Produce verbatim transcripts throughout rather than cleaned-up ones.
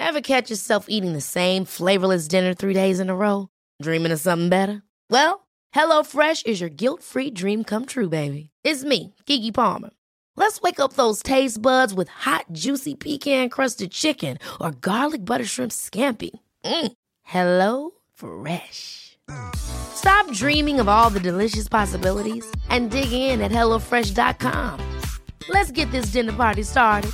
Ever catch yourself eating the same flavorless dinner three days in a row? Dreaming of something better? Well, HelloFresh is your guilt-free dream come true, baby. It's me, Keke Palmer. Let's wake up those taste buds with hot, juicy pecan-crusted chicken or garlic butter shrimp scampi. Mm. Hello Fresh. Stop dreaming of all the delicious possibilities and dig in at hello fresh dot com. Let's get this dinner party started.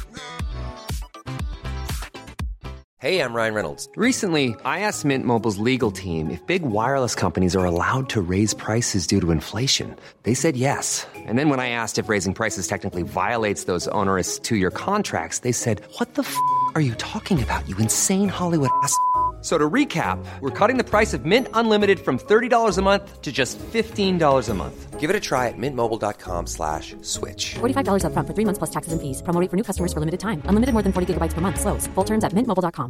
Hey, I'm Ryan Reynolds. Recently, I asked Mint Mobile's legal team if big wireless companies are allowed to raise prices due to inflation. They said yes. And then when I asked if raising prices technically violates those onerous two-year contracts, they said, what the f*** are you talking about, you insane Hollywood ass f- So to recap, we're cutting the price of Mint Unlimited from thirty dollars a month to just fifteen dollars a month. Give it a try at mintmobile.com slash switch. forty-five dollars up front for three months plus taxes and fees. Promo rate for new customers for limited time. Unlimited more than forty gigabytes per month. Slows full terms at mint mobile dot com.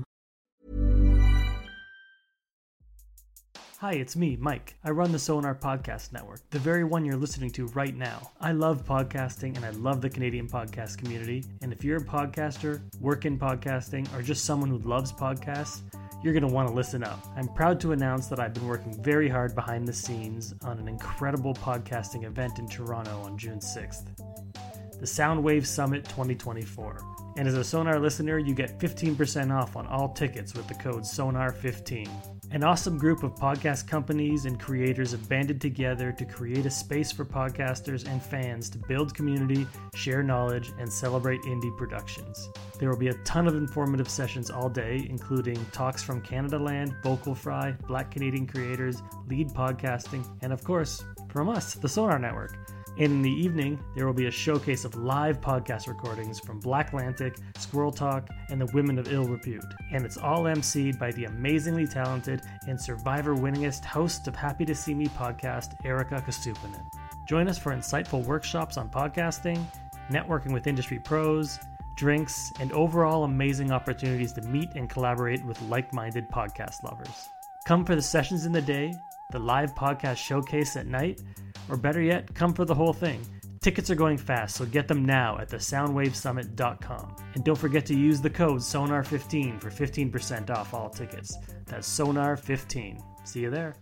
Hi, it's me, Mike. I run the Sonar Podcast Network, the very one you're listening to right now. I love podcasting and I love the Canadian podcast community. And if you're a podcaster, work in podcasting, or just someone who loves podcasts, you're going to want to listen up. I'm proud to announce that I've been working very hard behind the scenes on an incredible podcasting event in Toronto on June sixth. The Soundwave Summit twenty twenty-four. And as a Sonar listener, you get fifteen percent off on all tickets with the code sonar fifteen. An awesome group of podcast companies and creators have banded together to create a space for podcasters and fans to build community, share knowledge, and celebrate indie productions. There will be a ton of informative sessions all day, including talks from Canadaland, Vocal Fry, Black Canadian creators, lead podcasting, and of course, from us, the Sonar Network. And in the evening, there will be a showcase of live podcast recordings from Blacklantic, Squirrel Talk, and the Women of Ill Repute. And it's all emceed by the amazingly talented and Survivor-winningest host of Happy to See Me podcast, Erica Kastupanen. Join us for insightful workshops on podcasting, networking with industry pros, drinks, and overall amazing opportunities to meet and collaborate with like-minded podcast lovers. Come for the sessions in the day, the live podcast showcase at night, or better yet, come for the whole thing. Tickets are going fast, so get them now at the soundwave summit dot com. And don't forget to use the code sonar fifteen for fifteen percent off all tickets. That's sonar fifteen. See you there.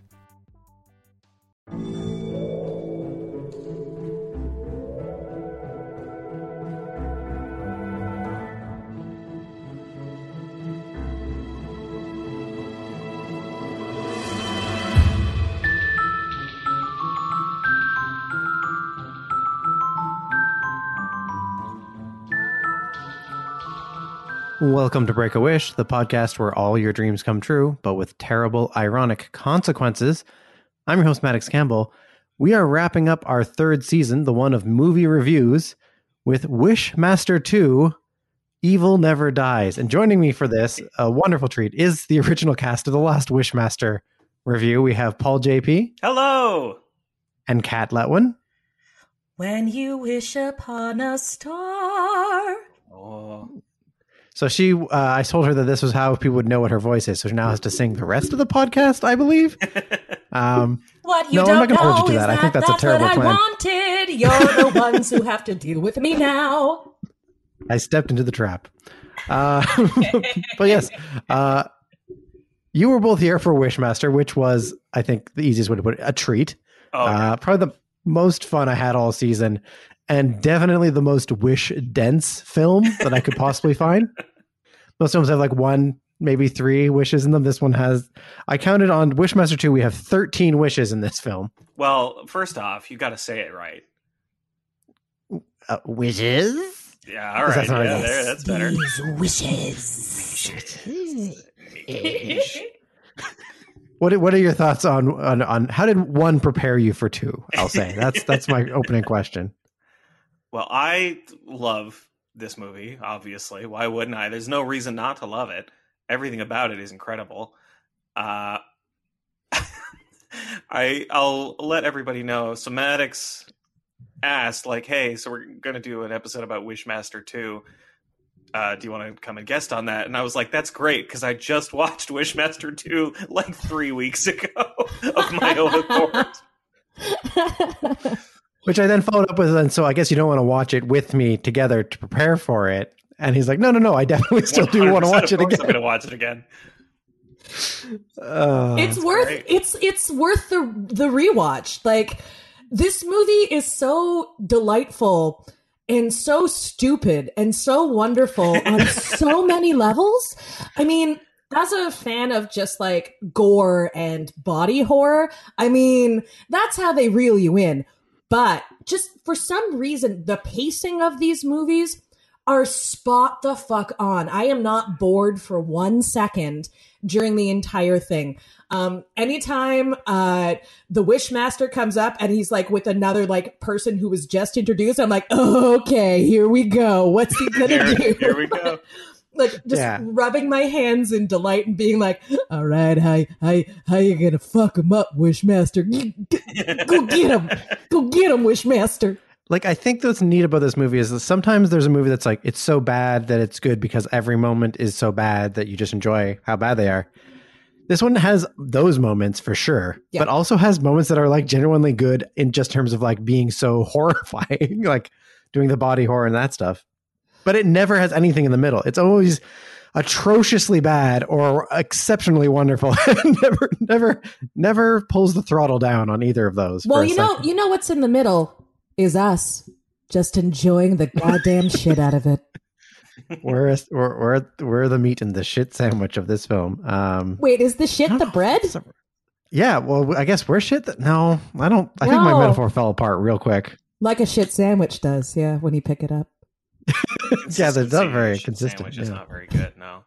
Welcome to Break a Wish, the podcast where all your dreams come true, but with terrible, ironic consequences. I'm your host, Maddox Campbell. We are wrapping up our third season, the one of movie reviews, with Wishmaster two, Evil Never Dies. And joining me for this, a wonderful treat, is the original cast of the last Wishmaster review. We have Paul J P. Hello! And Kat Letwin. When you wish upon a star. Oh... So she, uh, I told her that this was how people would know what her voice is. So she now has to sing the rest of the podcast, I believe. Um, what you no, don't I'm not going to hold you to know that. is I think that's, that's a terrible what I plan. wanted. You're the ones who have to deal with me now. I stepped into the trap. Uh, but yes, uh, you were both here for Wishmaster, which was, I think, the easiest way to put it, a treat. Oh, yeah. uh, probably the most fun I had all season. And definitely the most wish-dense film that I could possibly find. Most films have like one, maybe three wishes in them. This one has, I counted on Wishmaster two, we have thirteen wishes in this film. Well, first off, you got to say it right. Uh, wishes? Yeah, all right. That Yeah, there, that's better. These wishes. What What are your thoughts on, on on how did one prepare you for two? I'll say that's that's my opening question. Well, I love this movie, obviously. Why wouldn't I? There's no reason not to love it. Everything about it is incredible. Uh, I, I'll let everybody know. So Maddox asked, like, hey, so we're going to do an episode about Wishmaster two. Uh, do you want to come and guest on that? And I was like, that's great, because I just watched Wishmaster two like three weeks ago of my own accord. Which I then followed up with, and so I guess you don't want to watch it with me together to prepare for it. And he's like, no, no, no, I definitely still do want to watch it again. I'm going to watch it again. Uh, it's worth great. it's it's worth the the rewatch. Like, this movie is so delightful and so stupid and so wonderful on so many levels. I mean, as a fan of just like gore and body horror, I mean, that's how they reel you in. But just for some reason, the pacing of these movies are spot the fuck on. I am not bored for one second during the entire thing. Um, anytime uh, the Wishmaster comes up and he's like with another like person who was just introduced, I'm like, oh, okay, here we go. What's he gonna here, do? Here we go. Like, just Yeah. rubbing my hands in delight and being like, all right, how, how, how you gonna fuck him up, Wishmaster? Go get him. Go get him, Wishmaster. Like, I think what's neat about this movie is that sometimes there's a movie that's like, it's so bad that it's good because every moment is so bad that you just enjoy how bad they are. This one has those moments for sure, Yeah. but also has moments that are like genuinely good in just terms of like being so horrifying, like doing the body horror and that stuff. But it never has anything in the middle. It's always atrociously bad or exceptionally wonderful. never, never, never pulls the throttle down on either of those. Well, for a you know, second. you know what's in the middle is us just enjoying the goddamn shit out of it. we're, we're we're we're the meat and the shit sandwich of this film. Um, Wait, is the shit the bread? yeah, well, I guess we're shit. That, no, I don't. I think my No. metaphor fell apart real quick. Like a shit sandwich does, yeah, when you pick it up. Yeah, they're not very Shit consistent. Sandwich is yeah. not very good. No.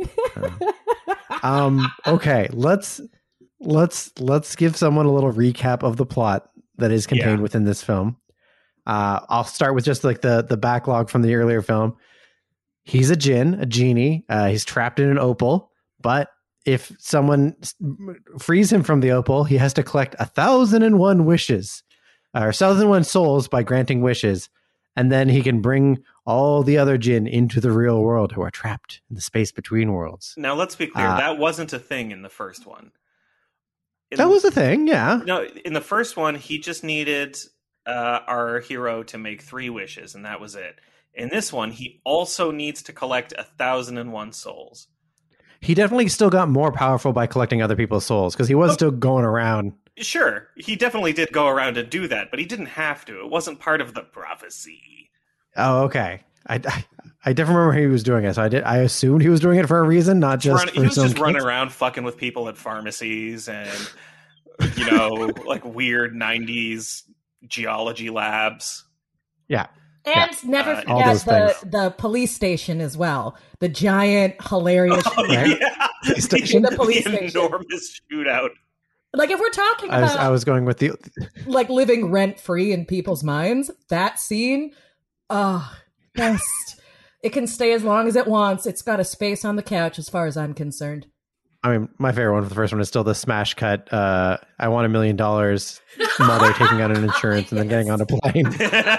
Um. Okay. Let's let's let's give someone a little recap of the plot that is contained Yeah. within this film. Uh, I'll start with just like the the backlog from the earlier film. He's a djinn, a genie. Uh, he's trapped in an opal, but if someone s- frees him from the opal, he has to collect a thousand and one wishes, or a thousand and one souls by granting wishes, and then he can bring all the other djinn into the real world who are trapped in the space between worlds. Now, let's be clear. Uh, that wasn't a thing in the first one. In, That was the thing, yeah. No, in the first one, he just needed uh, our hero to make three wishes, and that was it. In this one, he also needs to collect a thousand and one souls. He definitely still got more powerful by collecting other people's souls because he was Oh. still going around. Sure, he definitely did go around and do that, but he didn't have to. It wasn't part of the prophecy. Oh, okay. I, I, I definitely remember he was doing it, so I did. I assumed he was doing it for a reason, not just Run, for he his was own just running kicks. around fucking with people at pharmacies and, you know, like weird nineties geology labs. Yeah, And never Uh, all forget those the, things. the police station as well. The giant, hilarious. Right? Yeah, Police station? The police the station. enormous shootout. Like, if we're talking I was about I was going with the like living rent free in people's minds, that scene, oh, best. It can stay as long as it wants. It's got a space on the couch, as far as I'm concerned. I mean, my favorite one for the first one is still the smash cut. Uh, I want a million dollars. Mother taking out an insurance and then getting on a plane.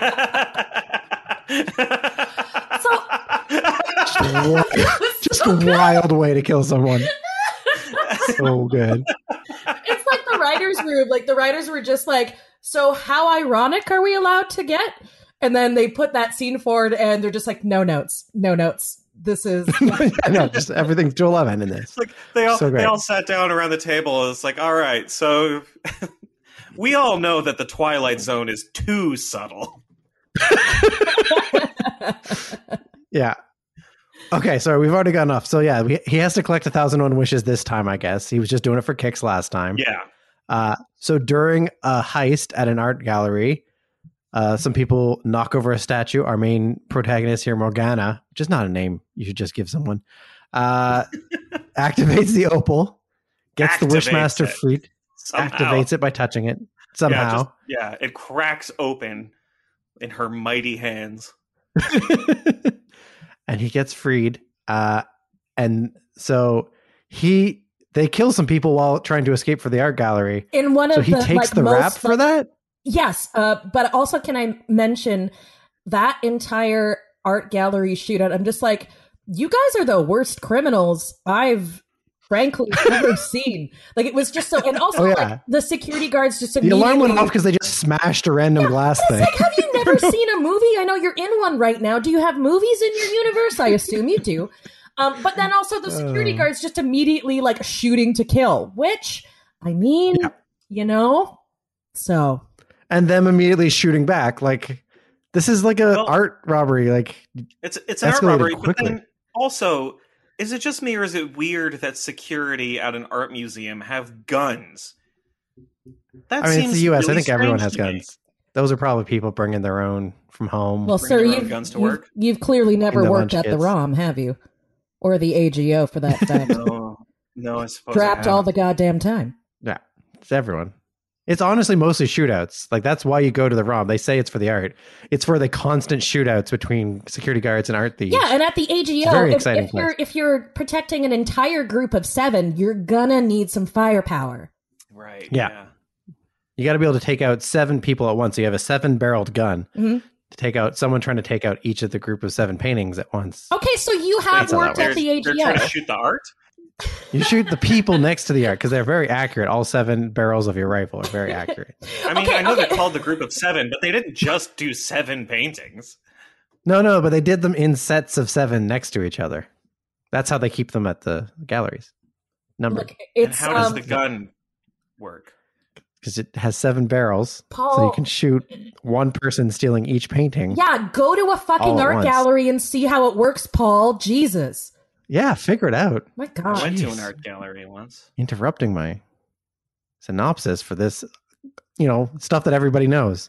So Just a wild way to kill someone. So good. it's like the writers' room. Like, the writers were just like, so how ironic are we allowed to get? And then they put that scene forward and they're just like, no notes, no notes. This is I know, just everything's to eleven in this. like they all So great. they all sat down around the table. It's like, all right, so we all know that the Twilight Zone is too subtle. Yeah. Okay, so we've already got enough. So yeah, we, he has to collect a thousand and one wishes this time, I guess. He was just doing it for kicks last time. Yeah, Uh, so during a heist at an art gallery, uh, some people knock over a statue. Our main protagonist here, Morgana, which is not a name you should just give someone, uh, activates the opal, gets the Activates Wishmaster it. freed, somehow. activates it by touching it Yeah, somehow. just- yeah, it cracks open in her mighty hands. And he gets freed. Uh, and so he they kill some people while trying to escape for the art gallery. in one of So he the takes like, the most, rap for like- that. Yes, uh, but also can I mention that entire art gallery shootout? I'm just like, you guys are the worst criminals I've frankly ever seen. Like, it was just so, and also Oh, yeah. like the security guards just The alarm went immediately- off because they just smashed a random glass thing. Like, have you ever seen a movie? I know you're in one right now. Do you have movies in your universe? I assume you do. Um, but then also the security Uh. guards just immediately like shooting to kill, which, I mean, Yeah. you know, so. And them immediately shooting back. Like, this is like a Well- art robbery. Like, It's it's an art Escalated robbery, but quickly. then also, is it just me or is it weird that security at an art museum have guns? That I mean, it's seems the U S. really I think everyone strange has to me. guns. Those are probably people bringing their own from home. Well, Bring sir, your own you've, guns to you've, work? you've clearly never In the worked lunch at the kits. ROM, have you? Or the A G O for that fact. No, no, I suppose I Trapped all haven't. the goddamn time. Yeah, it's everyone. It's honestly mostly shootouts. Like, that's why you go to the ROM. They say it's for the art. It's for the constant shootouts between security guards and art thieves. Yeah, and at the A G O, Very if, exciting if you're place. if you're protecting an entire group of seven, you're gonna need some firepower. Right. Yeah. Yeah. You got to be able to take out seven people at once. So you have a seven-barreled gun Mhm. to take out someone trying to take out each of the group of seven paintings at once. Okay, so you have That's how that worked at works. the They're, they're trying to A G O. shoot the art. You shoot the people next to the art because they're very accurate. All seven barrels of your rifle are very accurate. I mean, Okay, I know okay. they're called the group of seven, but they didn't just do seven paintings. No, no, but they did them in sets of seven next to each other. That's how they keep them at the galleries. Numbered. Look, And it's how does um, the gun work? Because it has seven barrels. So Paul. you can shoot one person stealing each painting. yeah. Go to a fucking All at art once. gallery and see how it works, Paul. Jesus, Yeah, figure it out. my I God. went to jeez. an art gallery once. Interrupting my synopsis for this, you know, stuff that everybody knows.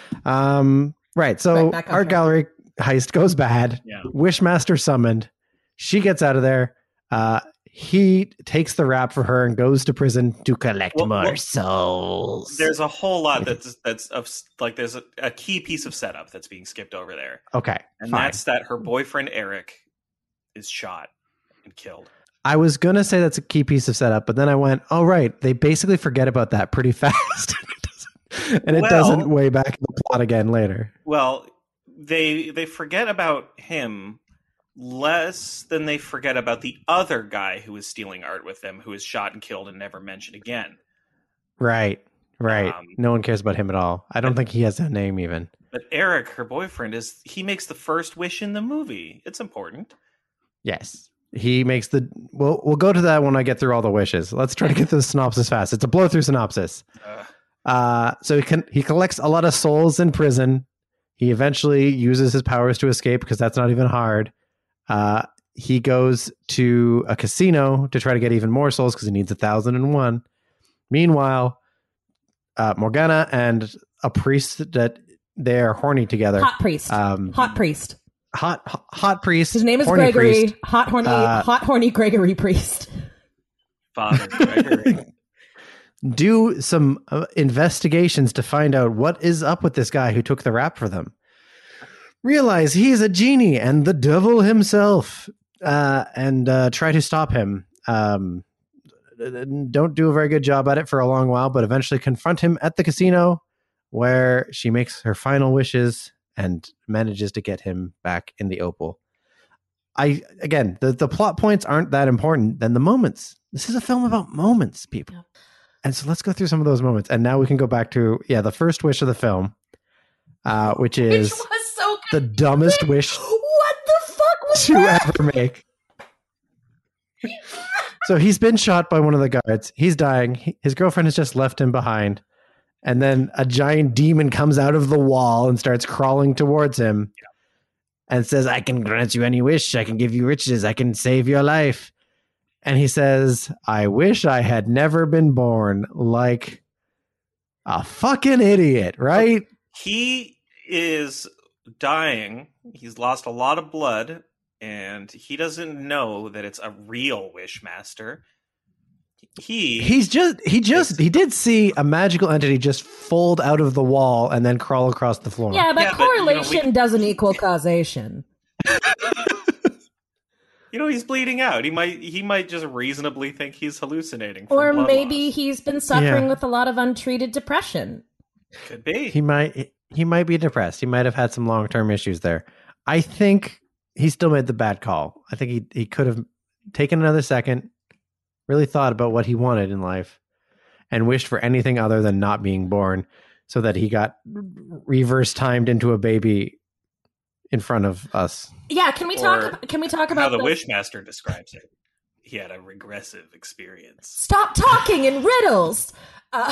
Um, right. So Right, back on art track. gallery heist goes bad. Yeah. Wishmaster summoned. She gets out of there. Uh, he takes the rap for her and goes to prison to collect Well, more well, souls. There's a whole lot that's that's of like there's a, a key piece of setup that's being skipped over there, Okay, and fine. that's that her boyfriend Eric is shot and killed. I was gonna say that's a key piece of setup, but then I went, "Oh right, they basically forget about that pretty fast, and it Well- doesn't way back in the plot again later." Well, they they forget about him less than they forget about the other guy who was stealing art with them, who was shot and killed and never mentioned again. Right, right. Um, no one cares about him at all. I don't think he has a name even. But Eric, her boyfriend, is he makes the first wish in the movie. It's important. Yes, he makes the. Well, we'll go to that when I get through all the wishes. Let's try to get through the synopsis fast. It's a blow through synopsis. Uh, Uh, so he can he collects a lot of souls in prison. He eventually uses his powers to escape because that's not even hard. Uh, he goes to a casino to try to get even more souls because he needs a thousand and one. Meanwhile, uh, Morgana and a priest that they're horny together. Hot priest. Um, hot priest. hot, hot, hot priest. His name is horny Gregory. priest. Hot horny. Uh, hot horny Gregory priest. Father Gregory. Do some uh, investigations to find out what is up with this guy who took the rap for them. Realize he's a genie and the devil himself, uh, and uh, try to stop him. Um, don't do a very good job at it for a long while, but eventually confront him at the casino, where she makes her final wishes and manages to get him back in the opal. I again, the, the plot points aren't that important than the moments. This is a film about moments, people. Yeah. And so let's go through some of those moments. And now we can go back to, yeah, the first wish of the film, uh, which is Which was so the dumbest wish What the fuck was to that? ever make. So he's been shot by one of the guards. He's dying. He- his girlfriend has just left him behind. And then a giant demon comes out of the wall and starts crawling towards him and says, I can grant you any wish. I can give you riches. I can save your life. And he says, I wish I had never been born, like a fucking idiot, right? He is dying. He's lost a lot of blood, and he doesn't know that it's a real Wishmaster. He He's just, he just, he did see a magical entity just fold out of the wall and then crawl across the floor. Yeah, but Yeah, but, you know, correlation we- doesn't equal causation. You know, he's bleeding out. He might he might just reasonably think he's hallucinating. From Or blood maybe loss. he's been suffering Yeah. with a lot of untreated depression. Could be. He might, he might be depressed. He might have had some long-term issues there. I think he still made the bad call. I think he, he could have taken another second, really thought about what he wanted in life and wished for anything other than not being born. so that he got reverse timed into a baby in front of us. Yeah, can we Or talk? Can we talk about how the the- Wishmaster describes it? He had a regressive experience. Stop talking in riddles. Uh,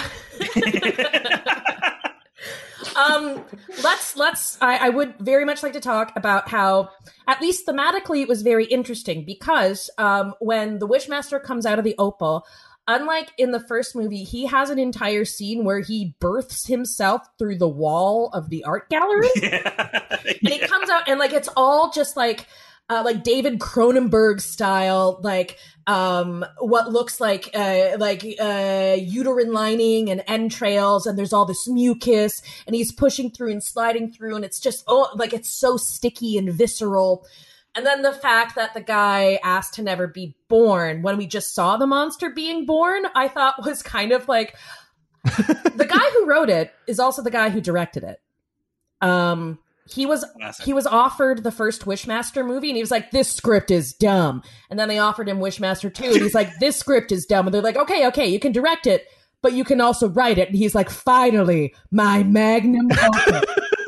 um, let's let's. I, I would very much like to talk about how, at least thematically, it was very interesting because um, when the Wishmaster comes out of the opal, unlike in the first movie, he has an entire scene where he births himself through the wall of the art gallery, Yeah. and he comes out and like it's all just like. Uh, like David Cronenberg style, like um, what looks like uh, like uh, uterine lining and entrails, and there's all this mucus, and he's pushing through and sliding through, and it's just oh, like it's so sticky and visceral. And then the fact that the guy asked to never be born when we just saw the monster being born, I thought was kind of like the guy who wrote it is also the guy who directed it. Um. He was Classic. he was offered the first Wishmaster movie, and he was like, "This script is dumb." And then they offered him Wishmaster two, and he's like, "This script is dumb." And they're like, "Okay, okay, you can direct it, but you can also write it." And he's like, "Finally, my magnum opus."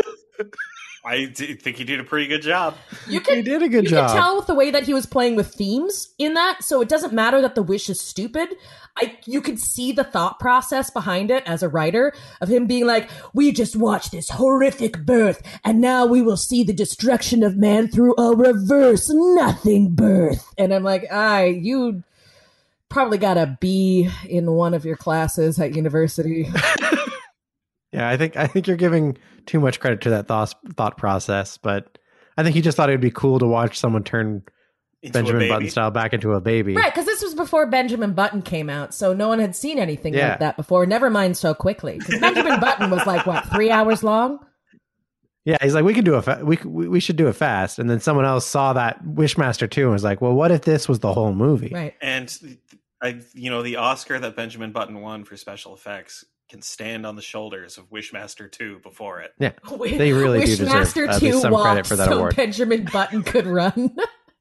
I d- think he did a pretty good job. You can, He did a good you job. can tell with the way that he was playing with themes in that, so it doesn't matter that the wish is stupid. I you could see the thought process behind it as a writer of him being like, "We just watched this horrific birth, and now we will see the destruction of man through a reverse nothing birth." And I'm like, "I you probably got a B in one of your classes at university." Yeah, I think I think you're giving too much credit to that thought thought process, but I think he just thought it would be cool to watch someone turn Into a Benjamin baby. Button style back into a baby. Right, because this was before Benjamin Button came out, so no one had seen anything Yeah. like that before. Never mind so quickly. Because Benjamin Button was like, what, three hours long? Yeah, he's like, we can do a fa- we we we should do it fast. And then someone else saw that Wishmaster two and was like, well, what if this was the whole movie? Right. And I, you know, the Oscar that Benjamin Button won for special effects can stand on the shoulders of Wishmaster two before it. Yeah, they really do deserve Wishmaster at least two some credit for that so award. Benjamin Button could run.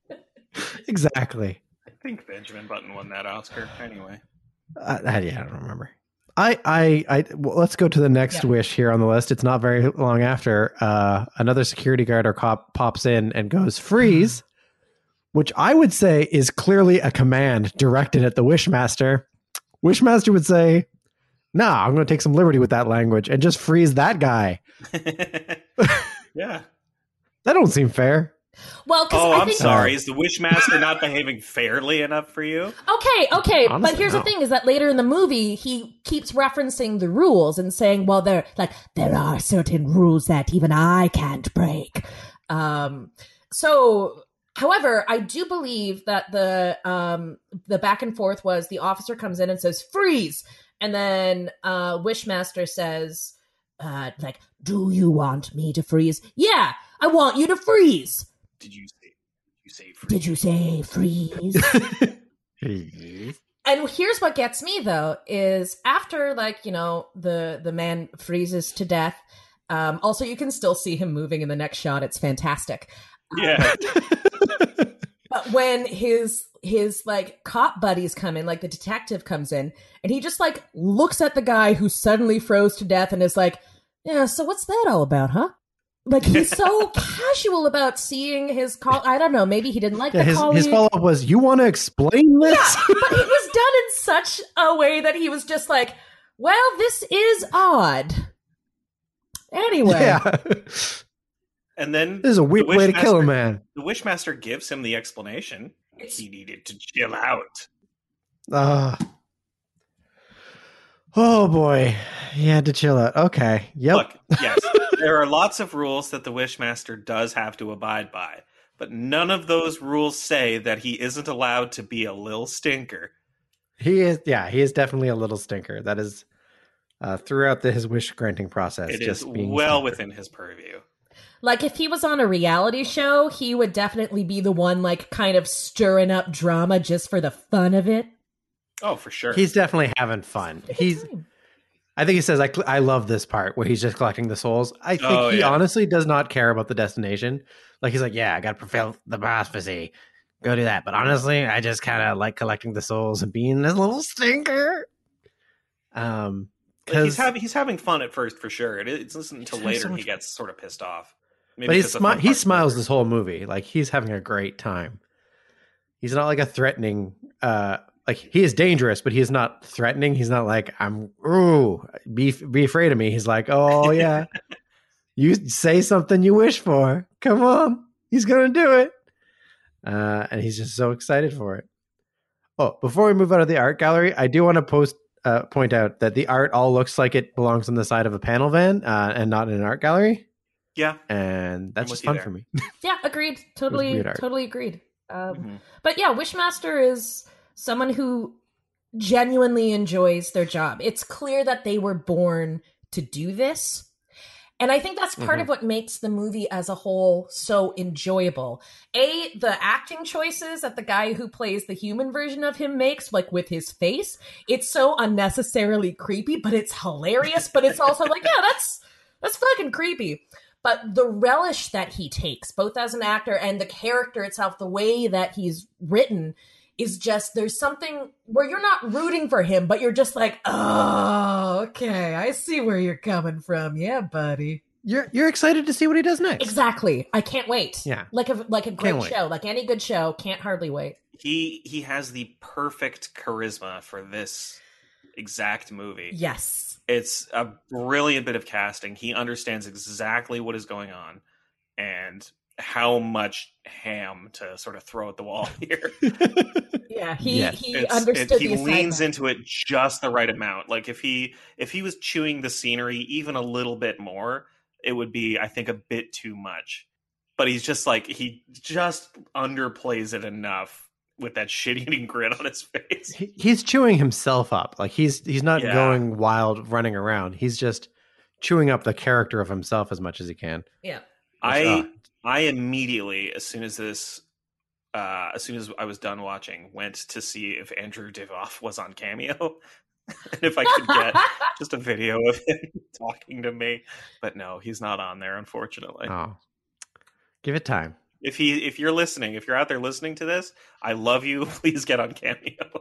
Exactly. I think Benjamin Button won that Oscar anyway. Uh, I, yeah, I don't remember. I, I, I well, let's go to the next Yeah. wish here on the list. It's not very long after uh, another security guard or cop pops in and goes freeze, which I would say is clearly a command directed at the Wishmaster. Wishmaster would say, "Nah, I'm going to take some liberty with that language and just freeze that guy." Yeah. That don't seem fair. Well, because Oh, I I'm think sorry. Is the Wishmaster not behaving fairly enough for you? Okay, okay, Honestly, but here's no. the thing: is that later in the movie he keeps referencing the rules and saying, "Well, there, like, there are certain rules that even I can't break." Um, so, however, I do believe that the um the back and forth was the officer comes in and says freeze, and then uh, Wishmaster says, uh, "Like, do you want me to freeze? Yeah, I want you to freeze." Did you say? Did you say? Free? Did you say freeze? And here's what gets me though is after like you know the the man freezes to death. Um, also, you can still see him moving in the next shot. It's fantastic. Yeah. But when his his like cop buddies come in, like the detective comes in, and he just like looks at the guy who suddenly froze to death and is like, "Yeah, so what's that all about, huh?" Like he's so casual about seeing his call. I don't know. Maybe he didn't like Yeah, the his colleague. his follow up was, "You want to explain this?" Yeah, but it was done in such a way that he was just like, "Well, this is odd." Anyway, Yeah. And then This is a weird the way to kill a Wishmaster- man. The Wishmaster gives him the explanation. He needed to chill out. Uh, oh boy, he had to chill out. Okay, yep. Look, yes, there are lots of rules that the Wishmaster does have to abide by, but none of those rules say that he isn't allowed to be a lil stinker. He is. Yeah, he is definitely a little stinker. That is uh, throughout the, his wish granting process. It just is being well stinker. within his purview. like if he was on a reality show, he would definitely be the one like kind of stirring up drama just for the fun of it. Oh, for sure. He's definitely having fun. He's. I think he says, I, cl- I love this part where he's just collecting the souls. I think Oh, he yeah. honestly does not care about the destination. Like, he's like, yeah, I got to prevail the prophecy. Go do that. But honestly, I just kind of like collecting the souls and being this little stinker. Um, Like, he's having he's having fun at first for sure. It, it's not until later so he much gets sort of pissed off. Maybe but he's because the smi- fun he part's smiles over. this whole movie. Like he's having a great time. He's not like a threatening. Uh, like he is dangerous, but he is not threatening. He's not like I'm. Ooh, be be afraid of me. He's like, oh yeah, you say something you wish for. Come on, he's gonna do it. Uh, and he's just so excited for it. Oh, before we move out of the art gallery, I do want to post uh, point out that the art all looks like it belongs on the side of a panel van uh, and not in an art gallery. Yeah, and that's I'm just with you fun there. for me. Yeah, agreed. Totally, weird art. totally agreed. Um, Mm-hmm. But yeah, Wishmaster is someone who genuinely enjoys their job. It's clear that they were born to do this. And I think that's part Mhm. of what makes the movie as a whole so enjoyable. A, the acting choices that the guy who plays the human version of him makes, like with his face, it's so unnecessarily creepy, but it's hilarious. But it's also like, yeah, that's that's fucking creepy. But the relish that he takes, both as an actor and the character itself, the way that he's written, is just, there's something where you're not rooting for him, but you're just like, oh, okay, I see where you're coming from. Yeah, buddy. You're you're excited to see what he does next. Exactly. I can't wait. Yeah. Like a like a great Can't wait. show, like any good show, can't hardly wait. He he has the perfect charisma for this exact movie. Yes. It's a brilliant bit of casting. He understands exactly what is going on and how much ham to sort of throw at the wall here. Yeah, he Yes. he It's- understood it, he the leans assignment. into it just the right amount. Like if he if he was chewing the scenery even a little bit more, it would be, I think, a bit too much. But he's just like, he just underplays it enough with that shit-eating grin on his face. He, he's chewing himself up. Like he's he's not Yeah. going wild running around. He's just chewing up the character of himself as much as he can. Yeah. I uh, I immediately, as soon as this, uh, as soon as I was done watching, went to see if Andrew Divoff was on Cameo, and if I could get just a video of him talking to me. But no, he's not on there, unfortunately. Oh, give it time. If he, if you're listening, if you're out there listening to this, I love you. Please get on Cameo.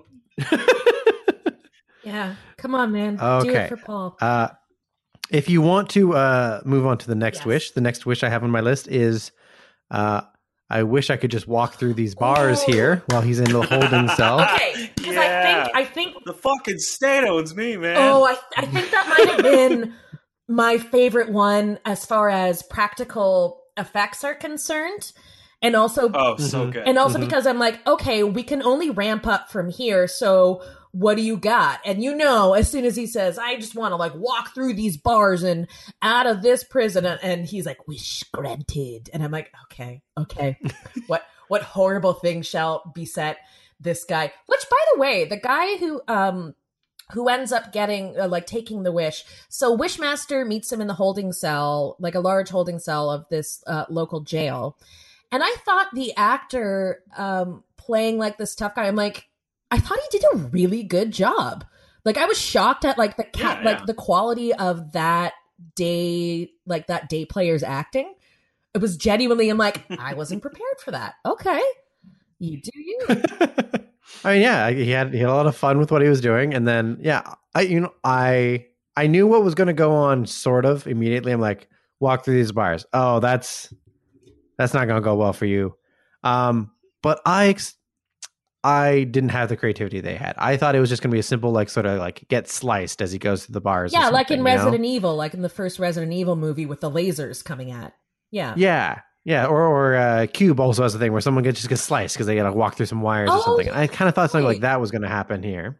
Yeah. Come on, man. Do Okay. it for Paul. Uh, if you want to uh, move on to the next Yes. wish, the next wish I have on my list is uh, I wish I could just walk through these bars Ooh. here while he's in the holding cell. Okay. Because Yeah. I think I think The fucking state owns me, man. Oh, I, I think that might have been my favorite one as far as practical effects are concerned. And also, oh, so Mhm. good. and also Mhm. because I'm like, okay, we can only ramp up from here. So what do you got? And you know, as soon as he says, I just want to like walk through these bars and out of this prison. And he's like, wish granted. And I'm like, okay, okay. what, what horrible thing shall beset this guy? Which, by the way, the guy who, um, who ends up getting uh, like taking the wish. So Wishmaster meets him in the holding cell, like a large holding cell of this uh, local jail. And I thought the actor um, playing like this tough guy, I'm like, I thought he did a really good job. Like I was shocked at like the cat, Yeah, like yeah. the quality of that day, like that day player's acting. It was genuinely, I'm like, I wasn't prepared for that. Okay, you do you. I mean, yeah, he had he had a lot of fun with what he was doing, and then yeah, I you know I I knew what was going to go on sort of immediately. I'm like, walk through these bars. Oh, that's that's not going to go well for you. Um, but I ex- I didn't have the creativity they had. I thought it was just going to be a simple like sort of like get sliced as he goes through the bars. or Yeah, like in something, you know? Resident Evil, like in the first Resident Evil movie with the lasers coming at. Yeah. Yeah. Yeah, or or uh, Cube also has a thing where someone gets just gets sliced because they got to walk through some wires Oh, or something. I kind of thought something like right. that was going to happen here.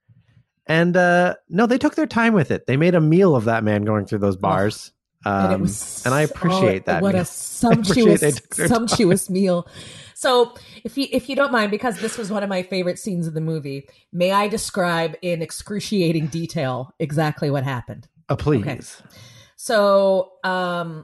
And uh, no, they took their time with it. They made a meal of that man going through those bars, um, and it was and I so- appreciate that. What meal. a sumptuous, they took their sumptuous meal. So, if you if you don't mind, because this was one of my favorite scenes of the movie, may I describe in excruciating detail exactly what happened? Uh, please. Okay. So, um,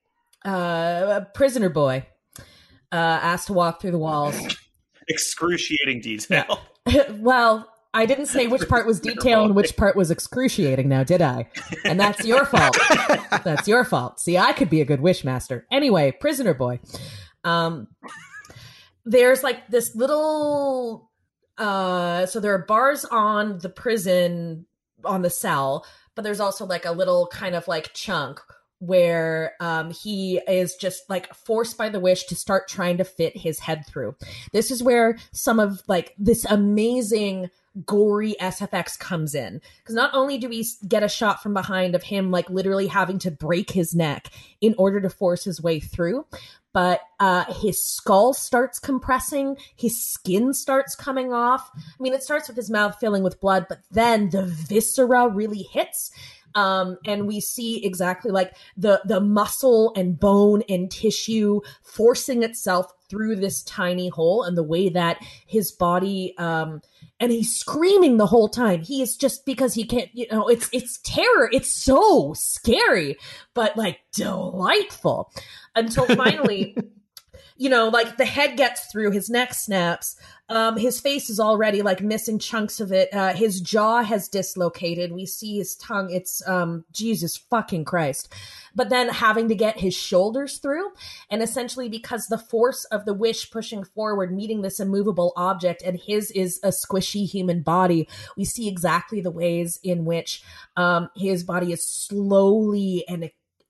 uh, a prisoner boy uh, asked to walk through the walls. Excruciating detail. Well, I didn't say which part was detail and which part was excruciating now, did I? And that's your fault. That's your fault. See, I could be a good wishmaster. Anyway, prisoner boy. Um, there's like this little, uh, so there are bars on the prison, on the cell, but there's also like a little kind of like chunk where um, he is just like forced by the wish to start trying to fit his head through. This is where some of like this amazing gory S F X comes in, because not only do we get a shot from behind of him like literally having to break his neck in order to force his way through, but uh, his skull starts compressing, his skin starts coming off. I mean, it starts with his mouth filling with blood, but then the viscera really hits. Um, and we see exactly like the, the muscle and bone and tissue forcing itself through this tiny hole, and the way that his body, um, and he's screaming the whole time. He is just, because he can't, you know, it's, it's terror. It's so scary, but like delightful, until finally, you know, like the head gets through, his neck snaps. Um, his face is already like missing chunks of it. Uh, his jaw has dislocated. We see his tongue. It's, um, Jesus fucking Christ. But then having to get his shoulders through, and essentially because the force of the wish pushing forward, meeting this immovable object, and his is a squishy human body, we see exactly the ways in which, um, his body is slowly and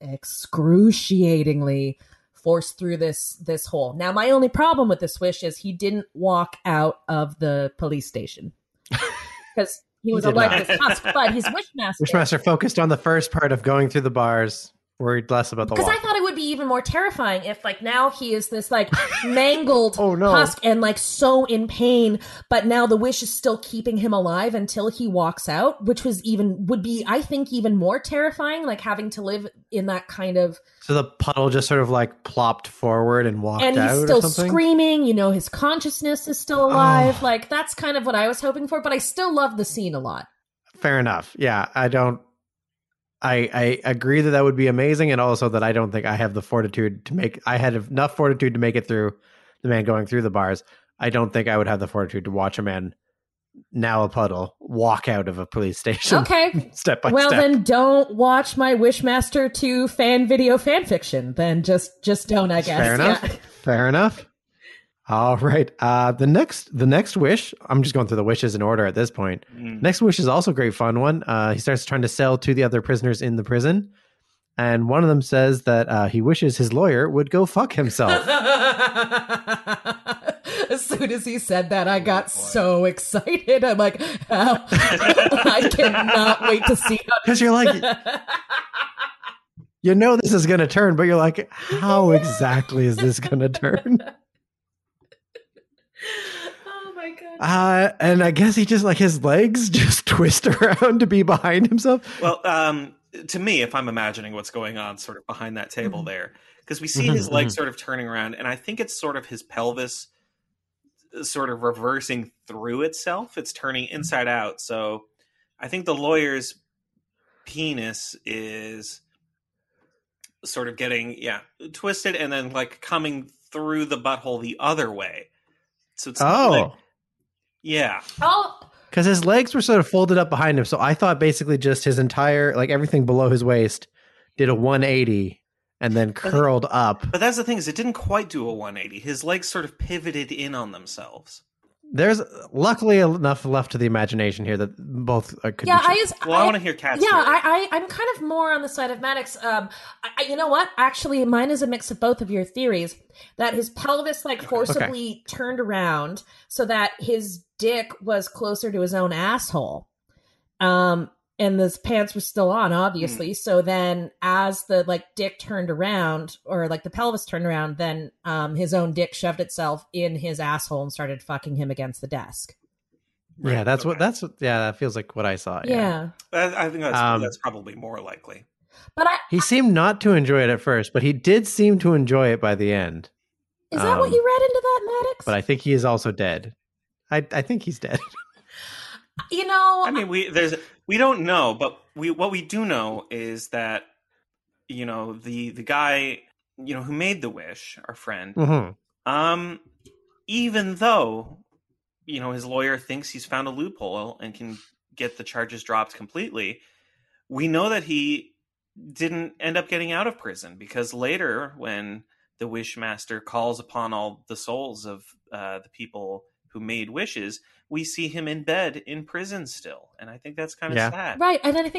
excruciatingly forced through this this hole. Now, my only problem with this wish is he didn't walk out of the police station, because he was He a did not. lifeless husk, but his wishmaster. Wishmaster focused on the first part of going through the bars, worried less about the Because walk. I thought it would be even more terrifying if, like, now he is this, like, mangled Oh, no. husk and, like, so in pain, but now the wish is still keeping him alive until he walks out, which was even, would be, I think, even more terrifying, like, having to live in that kind of... So the puddle just sort of like plopped forward and walked And out he's or still something? screaming, you know, his consciousness is still alive. Oh. Like, that's kind of what I was hoping for, but I still love the scene a lot. Fair enough. Yeah, I don't... I, I agree that that would be amazing, and also that I don't think I have the fortitude to make... I had enough fortitude to make it through the man going through the bars. I don't think I would have the fortitude to watch a man, now a puddle, walk out of a police station. Okay. Step by Well, step. then don't watch my Wishmaster two fan video fan fiction. Then just just don't, I guess. Fair enough. Yeah. Fair enough. All right. Uh, the next the next wish, I'm just going through the wishes in order at this point. Mm. Next wish is also a great fun one. Uh, he starts trying to sell to the other prisoners in the prison. And one of them says that uh, he wishes his lawyer would go fuck himself. As soon as he said that, I got so excited. I'm like, how? I cannot wait to see how. Because you're like, you know this is going to turn, but you're like, how exactly is this going to turn? Oh my god. Uh, and I guess he just like his legs just twist around to be behind himself. Well, um, to me, if I'm imagining what's going on sort of behind that table Mm-hmm. there, because we see Mhm, his legs mhm. sort of turning around, and I think it's sort of his pelvis sort of reversing through itself. It's turning inside out. So I think the lawyer's penis is sort of getting, yeah, twisted and then like coming through the butthole the other way. So it's not like, Oh, yeah. Oh, because his legs were sort of folded up behind him. So I thought basically just his entire, like everything below his waist did a one eighty and then curled up. But that's the thing, is it didn't quite do a one eighty. His legs sort of pivoted in on themselves. There's luckily enough left to the imagination here that both uh, could yeah. be true. I just. Well, I, want to hear Kat's Yeah, story. I, I, I'm kind of more on the side of Maddox. Um, I, I- you know what? Actually, mine is a mix of both of your theories. That his pelvis like forcibly turned around so that his dick was closer to his own asshole. Um, and his pants were still on, obviously. So then, as the like dick turned around, or like the pelvis turned around, then um, his own dick shoved itself in his asshole and started fucking him against the desk. Yeah, Right, that's what okay. that's what, yeah, that feels like what I saw. Yeah, I, I think that's, Um, that's probably more likely. but I He seemed not to enjoy it at first, but he did seem to enjoy it by the end. is that what um, you read into that, Maddox? But I think he is also dead. I I think he's dead. you know, I mean, we there's we don't know, but we what we do know is that, you know, the the guy, you know, who made the wish, our friend, hmm um, even though, you know, his lawyer thinks he's found a loophole and can get the charges dropped completely, we know that he didn't end up getting out of prison, because later, when the Wishmaster calls upon all the souls of uh, the people who made wishes, we see him in bed in prison still, and I think that's kind of Yeah. sad. right, and then I think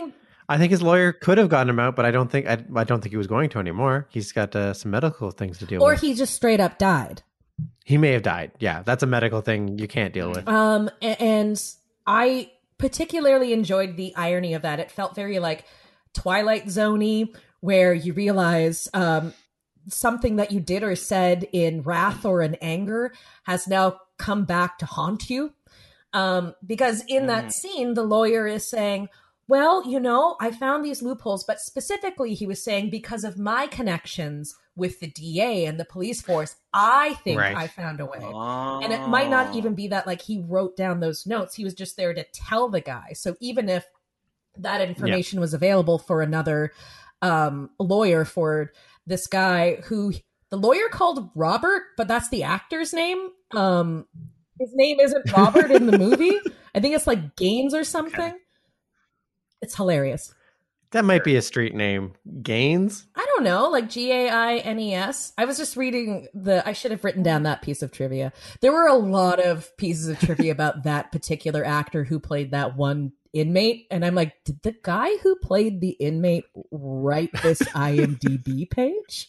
I think his lawyer could have gotten him out, but I don't think I, I don't think he was going to anymore. He's got uh, some medical things to deal Or with. he just straight up died. He may have died. Yeah, that's a medical thing you can't deal with. Um, a- and I particularly enjoyed the irony of that. It felt very like Twilight Zone-y, where you realize um, something that you did or said in wrath or in anger has now come back to haunt you. Um, because in that scene, the lawyer is saying, well, you know, I found these loopholes, but specifically he was saying because of my connections with the D A and the police force, I think Right. I found a way. Oh. And it might not even be that like he wrote down those notes. He was just there to tell the guy. So even if that information was available for another um, lawyer for this guy who the lawyer called Robert, but that's the actor's name. Um, his name isn't Robert in the movie. I think it's like Gaines or something. Okay. It's hilarious. That might be a street name. Gaines? I don't know, like G A I N E S. I was just reading the, I should have written down that piece of trivia. There were a lot of pieces of trivia about that particular actor who played that one inmate. And I'm like, did the guy who played the inmate write this I M D B page?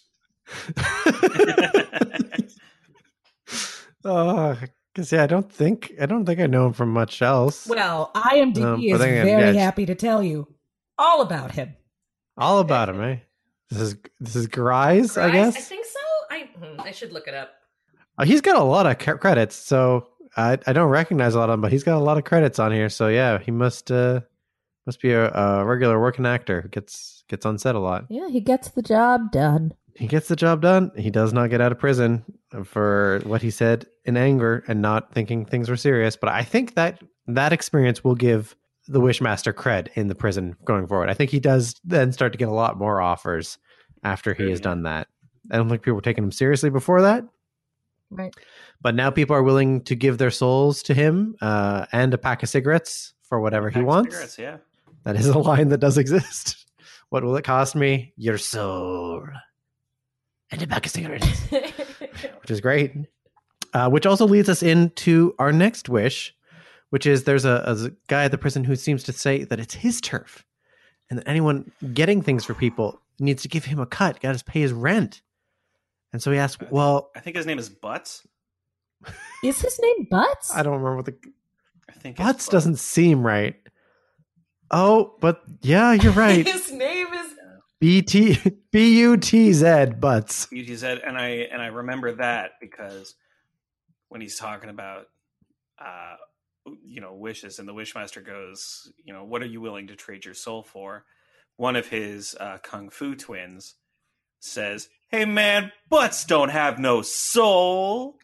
Oh, because yeah, I don't think I don't think I know him from much else. Well, I M D B Um, is but then again, very yeah, happy to tell you all about him. All about him, eh? This is this is Grise, I guess. I think so. I hmm, I should look it up. Oh, he's got a lot of c- credits, so I I don't recognize a lot of them, but he's got a lot of credits on here. So yeah, he must uh must be a, a regular working actor who gets gets on set a lot. Yeah, he gets the job done. He gets the job done. He does not get out of prison for what he said in anger and not thinking things were serious. But I think that that experience will give the Wishmaster cred in the prison going forward. I think he does then start to get a lot more offers after he has done that. I don't think people were taking him seriously before that. Right. But now people are willing to give their souls to him uh, and a pack of cigarettes for whatever he Pack of wants. cigarettes, yeah. That is a line that does exist. What will it cost me? Your soul. And a pack of cigarettes. Which is great. Uh, which also leads us into our next wish, which is there's a, a guy at the prison who seems to say that it's his turf. And that anyone getting things for people needs to give him a cut, got to pay his rent. And so he asks, well, I think his name is Butts. Is his name Butts? I don't remember what the... I think it's Butts doesn't seem right. Oh, but yeah, you're right. His name is B T B U T Z Butts. U T Z, and I and I remember that because when he's talking about uh you know wishes, and the Wishmaster goes, you know, what are you willing to trade your soul for? One of his uh, kung fu twins says, "Hey man, butts don't have no soul."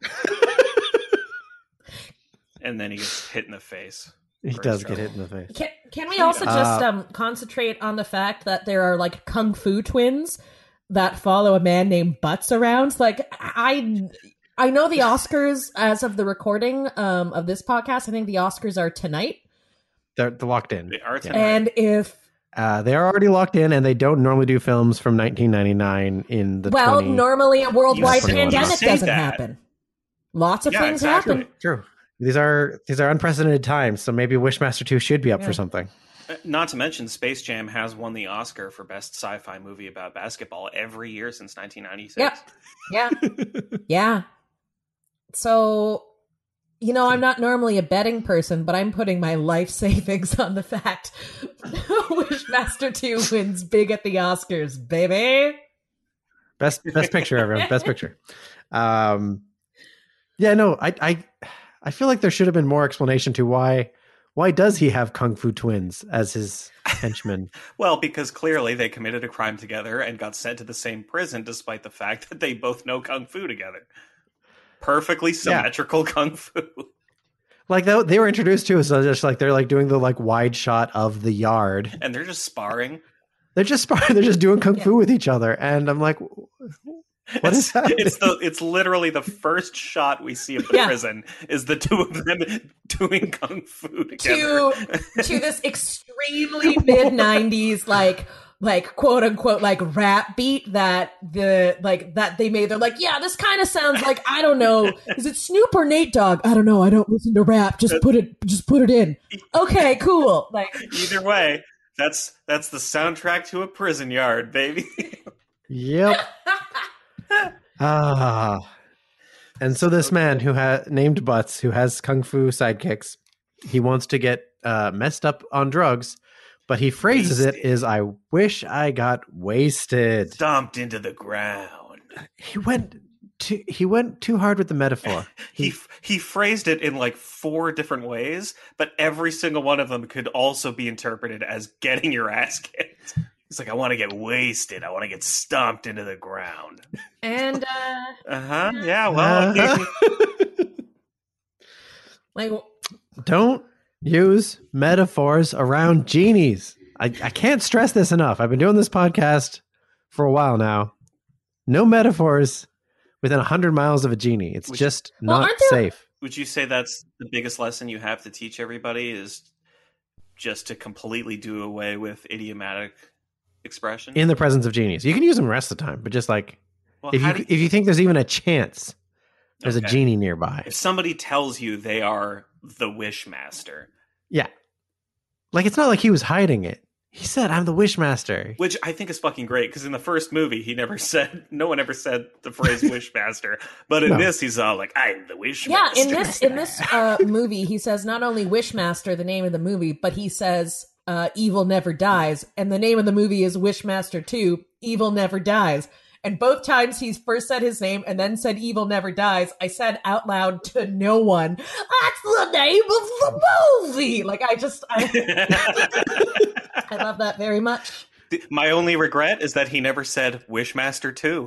And then he gets hit in the face. He for his does get trouble. hit in the face. Can, can we also just Uh, um, concentrate on the fact that there are like kung fu twins that follow a man named Butts around? Like I, I know the Oscars as of the recording um, of this podcast. I think the Oscars are tonight, They're, they're locked in. They are tonight. and if Uh, they are already locked in, and they don't normally do films from nineteen ninety-nine in the well, twenty normally a worldwide You pandemic say doesn't that. happen. Lots of Yeah, things exactly. happen. True. These are these are unprecedented times, so maybe Wishmaster two should be up Yeah. for something. Uh, Not to mention, Space Jam has won the Oscar for best sci-fi movie about basketball every year since nineteen ninety-six. Yep. Yeah. Yeah. So, you know, I'm not normally a betting person, but I'm putting my life savings on the fact Wishmaster two wins big at the Oscars, baby. Best best picture, everyone. Best picture. Um, yeah, no, I I I feel like there should have been more explanation to why why does he have kung fu twins as his henchmen? Well, because clearly they committed a crime together and got sent to the same prison, despite the fact that they both know kung fu together. Perfectly symmetrical kung fu. Like they, they were introduced to us, so just like they're like doing the like wide shot of the yard. And they're just sparring. They're just sparring. They're just doing kung fu with each other, and I'm like, what is it's, happening? It's the it's literally the first shot we see of the Yeah. prison is the two of them doing kung fu together. To to this extremely mid nineties like like quote unquote like rap beat that the like that they made. They're like, yeah, this kind of sounds like, I don't know, is it Snoop or Nate Dogg? I don't know. I don't listen to rap. Just put it just put it in. Okay, cool. Like Either way, That's that's the soundtrack to a prison yard, baby. Yep. Ah. And so this man who has named Butts, who has kung fu sidekicks, he wants to get uh, messed up on drugs, but he phrases wasted. it as, "I wish I got wasted." Stomped into the ground. He went too, he went too hard with the metaphor. he he phrased it in like four different ways, but every single one of them could also be interpreted as getting your ass kicked. He's like, I want to get wasted. I want to get stomped into the ground. And, uh... Uh-huh. Yeah, well... Uh-huh. like, don't use metaphors around genies. I, I can't stress this enough. I've been doing this podcast for a while now. No metaphors within one hundred miles of a genie. It's would just you, not well, there, safe. Would you say that's the biggest lesson you have to teach everybody is just to completely do away with idiomatic expression in the presence of genies? You can use them the rest of the time, but just like well, if you, you if you think there's even a chance there's okay. a genie nearby. If somebody tells you they are the Wishmaster, yeah, like it's not like he was hiding it. He said, "I'm the Wishmaster," which I think is fucking great because in the first movie he never said, no one ever said the phrase Wishmaster, but in no. this he's all like, "I'm the Wishmaster." Yeah, in this in this uh, movie he says not only Wishmaster, the name of the movie, but he says uh, "Evil Never Dies," and the name of the movie is Wishmaster two: Evil Never Dies. And both times he's first said his name and then said "Evil Never Dies," I said out loud to no one, "That's the name of the movie." Like I just, I, I love that very much. My only regret is that he never said Wishmaster two.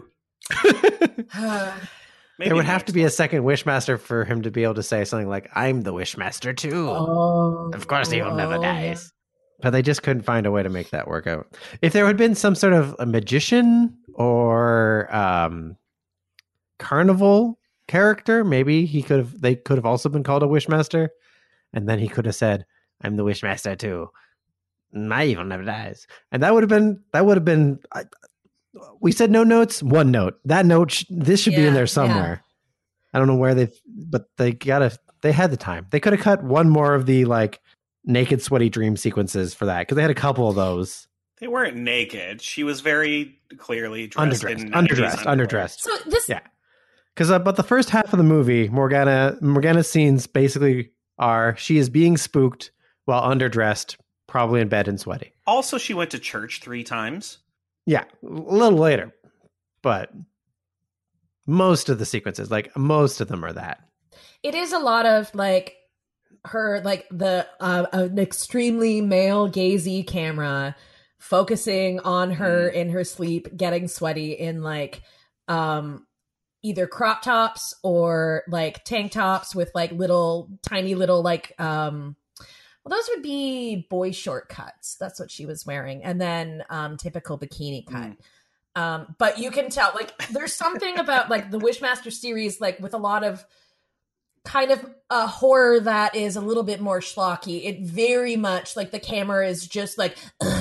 There would have to be a second Wishmaster for him to be able to say something like, "I'm the Wishmaster two." Oh, of course, Evil oh, never dies. But they just couldn't find a way to make that work out. If there had been some sort of a magician or um, carnival character, maybe he could have. They could have also been called a Wishmaster, and then he could have said, "I'm the Wishmaster too. My evil never dies." And that would have been. That would have been. I, we said no notes. One note. That note. Sh- this should yeah, be in there somewhere. Yeah. I don't know where they. But they gotta. They had the time. They could have cut one more of the like. Naked sweaty dream sequences for that because they had a couple of those. They weren't naked. She was very clearly dressed underdressed, in underdressed, underdressed. So this, yeah, because uh, but the first half of the movie, Morgana, Morgana's scenes basically are she is being spooked while underdressed, probably in bed and sweaty. Also, she went to church three times. Yeah, a little later, but most of the sequences, like most of them, are that. It is a lot of like. Her like the uh, an extremely male gazy camera focusing on her mm. in her sleep, getting sweaty in like um either crop tops or like tank tops with like little tiny little like um well those would be boy short cuts. That's what she was wearing, and then um typical bikini cut. Mm. Um, but you can tell like there's something about like the Wishmaster series like with a lot of kind of a horror that is a little bit more schlocky. It very much like the camera is just like,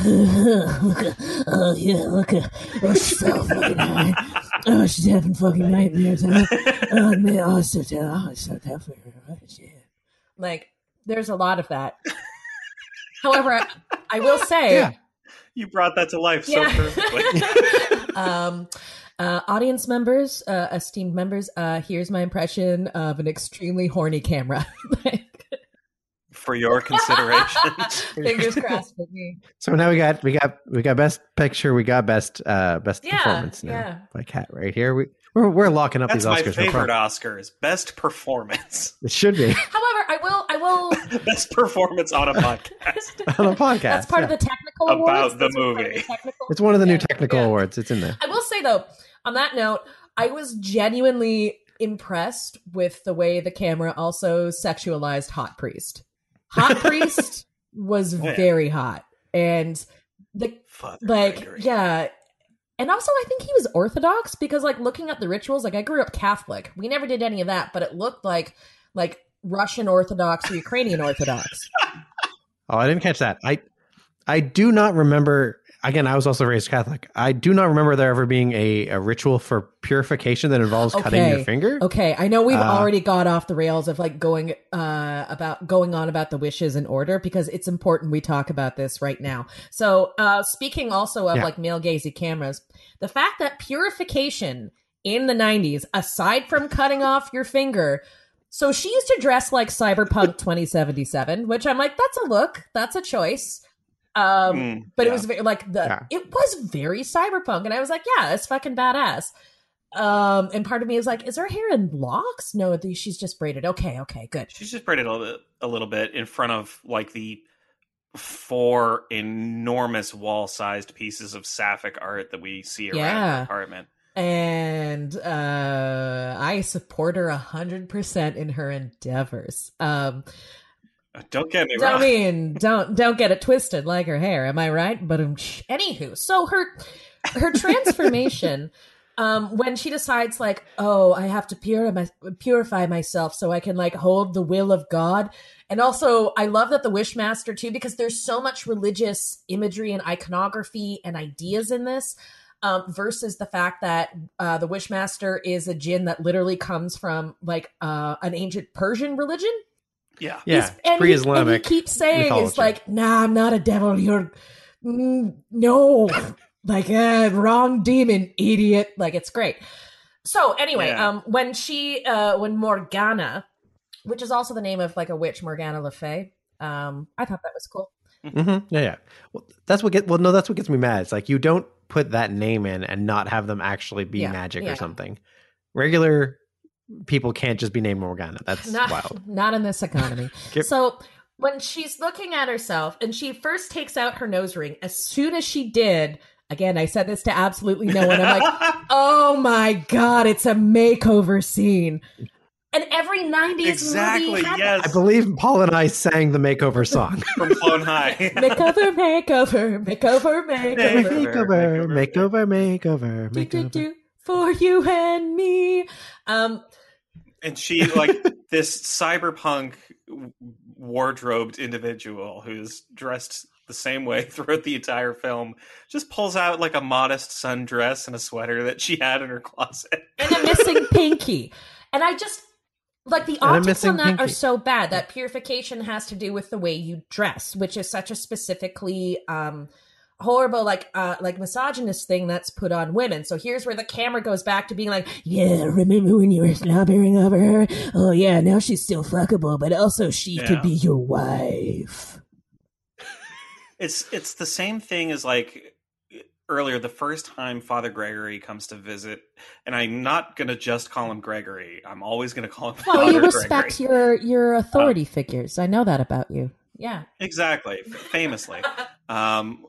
oh yeah, look at oh, she's so fucking high. Oh, she's having fucking nightmares. Huh? Oh man, oh, it's so tough. Oh, it's so tough for her. Oh, shit. Like, there's a lot of that. However, I, I will say, yeah. You brought that to life yeah. so perfectly. um. Uh, audience members, uh, esteemed members, uh, here's my impression of an extremely horny camera. For your consideration. Fingers crossed for me. So now we got we got we got best picture, we got best uh best yeah, performance now yeah. by Kat right here. We we're we're locking up That's these Oscars. That's my favorite Oscars. Best performance. It should be. However, I will I will best performance on a podcast. on a podcast. That's part yeah. of the technical about awards. the That's movie. The it's one of the yeah. new technical yeah. awards. It's in there. I will say though, on that note, I was genuinely impressed with the way the camera also sexualized Hot Priest. Hot Priest was oh, yeah. very hot. And the Father like Gregory. yeah. And also I think he was Orthodox because like looking at the rituals, like I grew up Catholic. We never did any of that, but it looked like like Russian Orthodox or Ukrainian Orthodox. Oh, I didn't catch that. I I do not remember again, I was also raised Catholic. I do not remember there ever being a, a ritual for purification that involves okay. cutting your finger. Okay, I know we've Uh, already got off the rails of like going uh, about going on about the wishes in order because it's important we talk about this right now. So, uh, speaking also of Yeah. like male gazy cameras, the fact that purification in the nineties, aside from cutting off your finger. So she used to dress like Cyberpunk twenty seventy-seven, which I'm like, that's a look, that's a choice. Um, Mm, but yeah. it was very, like the Yeah. it was very cyberpunk, and I was like, yeah, it's fucking badass. Um, and part of me is like, is her hair in locks? No, the- she's just braided. Okay, okay, good. She's just braided a little bit, a little bit in front of like the four enormous wall-sized pieces of sapphic art that we see around Yeah. her apartment. And uh, I support her a hundred percent in her endeavors. Um, Uh, Don't get me I wrong. mean, don't don't get it twisted like her hair. Am I right? But um, sh- anywho, so her her transformation, um, when she decides like, oh, I have to purify my, purify myself so I can like hold the will of God. And also, I love that the Wishmaster too, because there's so much religious imagery and iconography and ideas in this. Um, versus the fact that uh, the Wishmaster is a jinn that literally comes from like uh, an ancient Persian religion. Yeah. Yeah, He's- and, he, pre-Islamic. and he keeps saying, mythology. it's like, nah, I'm not a devil. You're, mm, no, like, uh, wrong demon, idiot. Like, it's great. So anyway, Yeah. um, when she, uh, when Morgana, which is also the name of like a witch, Morgana Le Fay, um, I thought that was cool. Mm-hmm. Yeah, yeah. Well, that's what get. Well, no, that's what gets me mad. It's like you don't put that name in and not have them actually be Yeah, magic yeah. or something. Regular people can't just be named Morgana. That's not, wild. Not in this economy. Give- So when she's looking at herself and she first takes out her nose ring, as soon as she did, again, I said this to absolutely no one. I'm like, oh my God, it's a makeover scene. And every nineties Exactly. movie had Yes. I believe Paul and I sang the makeover song. From Flown High. makeover, makeover, makeover, makeover. makeover, makeover, makeover, Do, do, makeover. do, for you and me. Um, And she, like, this cyberpunk wardrobed individual who's dressed the same way throughout the entire film, just pulls out, like, a modest sundress and a sweater that she had in her closet. and a missing pinky. And I just, like, the And a optics on missing that are pinky. so bad that purification has to do with the way you dress, which is such a specifically um, horrible, like, uh, like misogynist thing that's put on women. So here's where the camera goes back to being like, yeah, remember when you were slobbering over her? Oh, yeah, now she's still fuckable, but also she Yeah. could be your wife. It's it's the same thing as, like, earlier, the first time Father Gregory comes to visit, and I'm not going to just call him Gregory. I'm always going to call him Well, Father you respect Gregory. your, your authority figures. I know that about you. Yeah. Exactly, f- famously. um,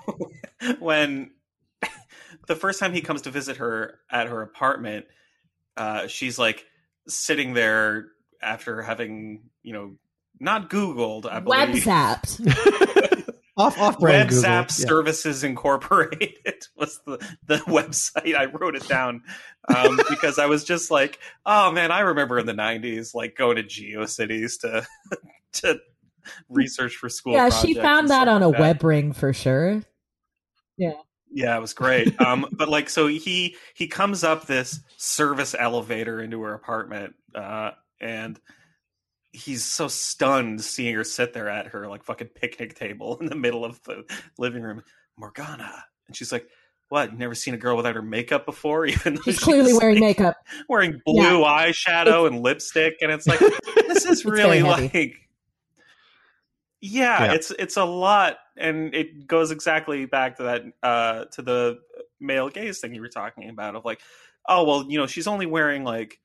when the first time he comes to visit her at her apartment, uh, she's like sitting there after having, you know, not Googled, I Web believe. zapped. Off off brand Google. WebZap Yeah. Services Incorporated was the, the website. I wrote it down um, because I was just like, oh man, I remember in the nineties, like going to GeoCities to to research for school. Yeah, she projects found and that stuff on a like that. web ring for sure. Yeah, it was great. Um, but like, so he he comes up this service elevator into her apartment, uh, and he's so stunned seeing her sit there at her like fucking picnic table in the middle of the living room. Morgana, and she's like, "What? Never seen a girl without her makeup before?" Even though She's clearly she's, wearing like, makeup. wearing blue eyeshadow and lipstick, and it's like this is really very heavy. like. Yeah, Yeah. it's it's a lot, and it goes exactly back to that uh, to the male gaze thing you were talking about of like, oh well, you know, she's only wearing like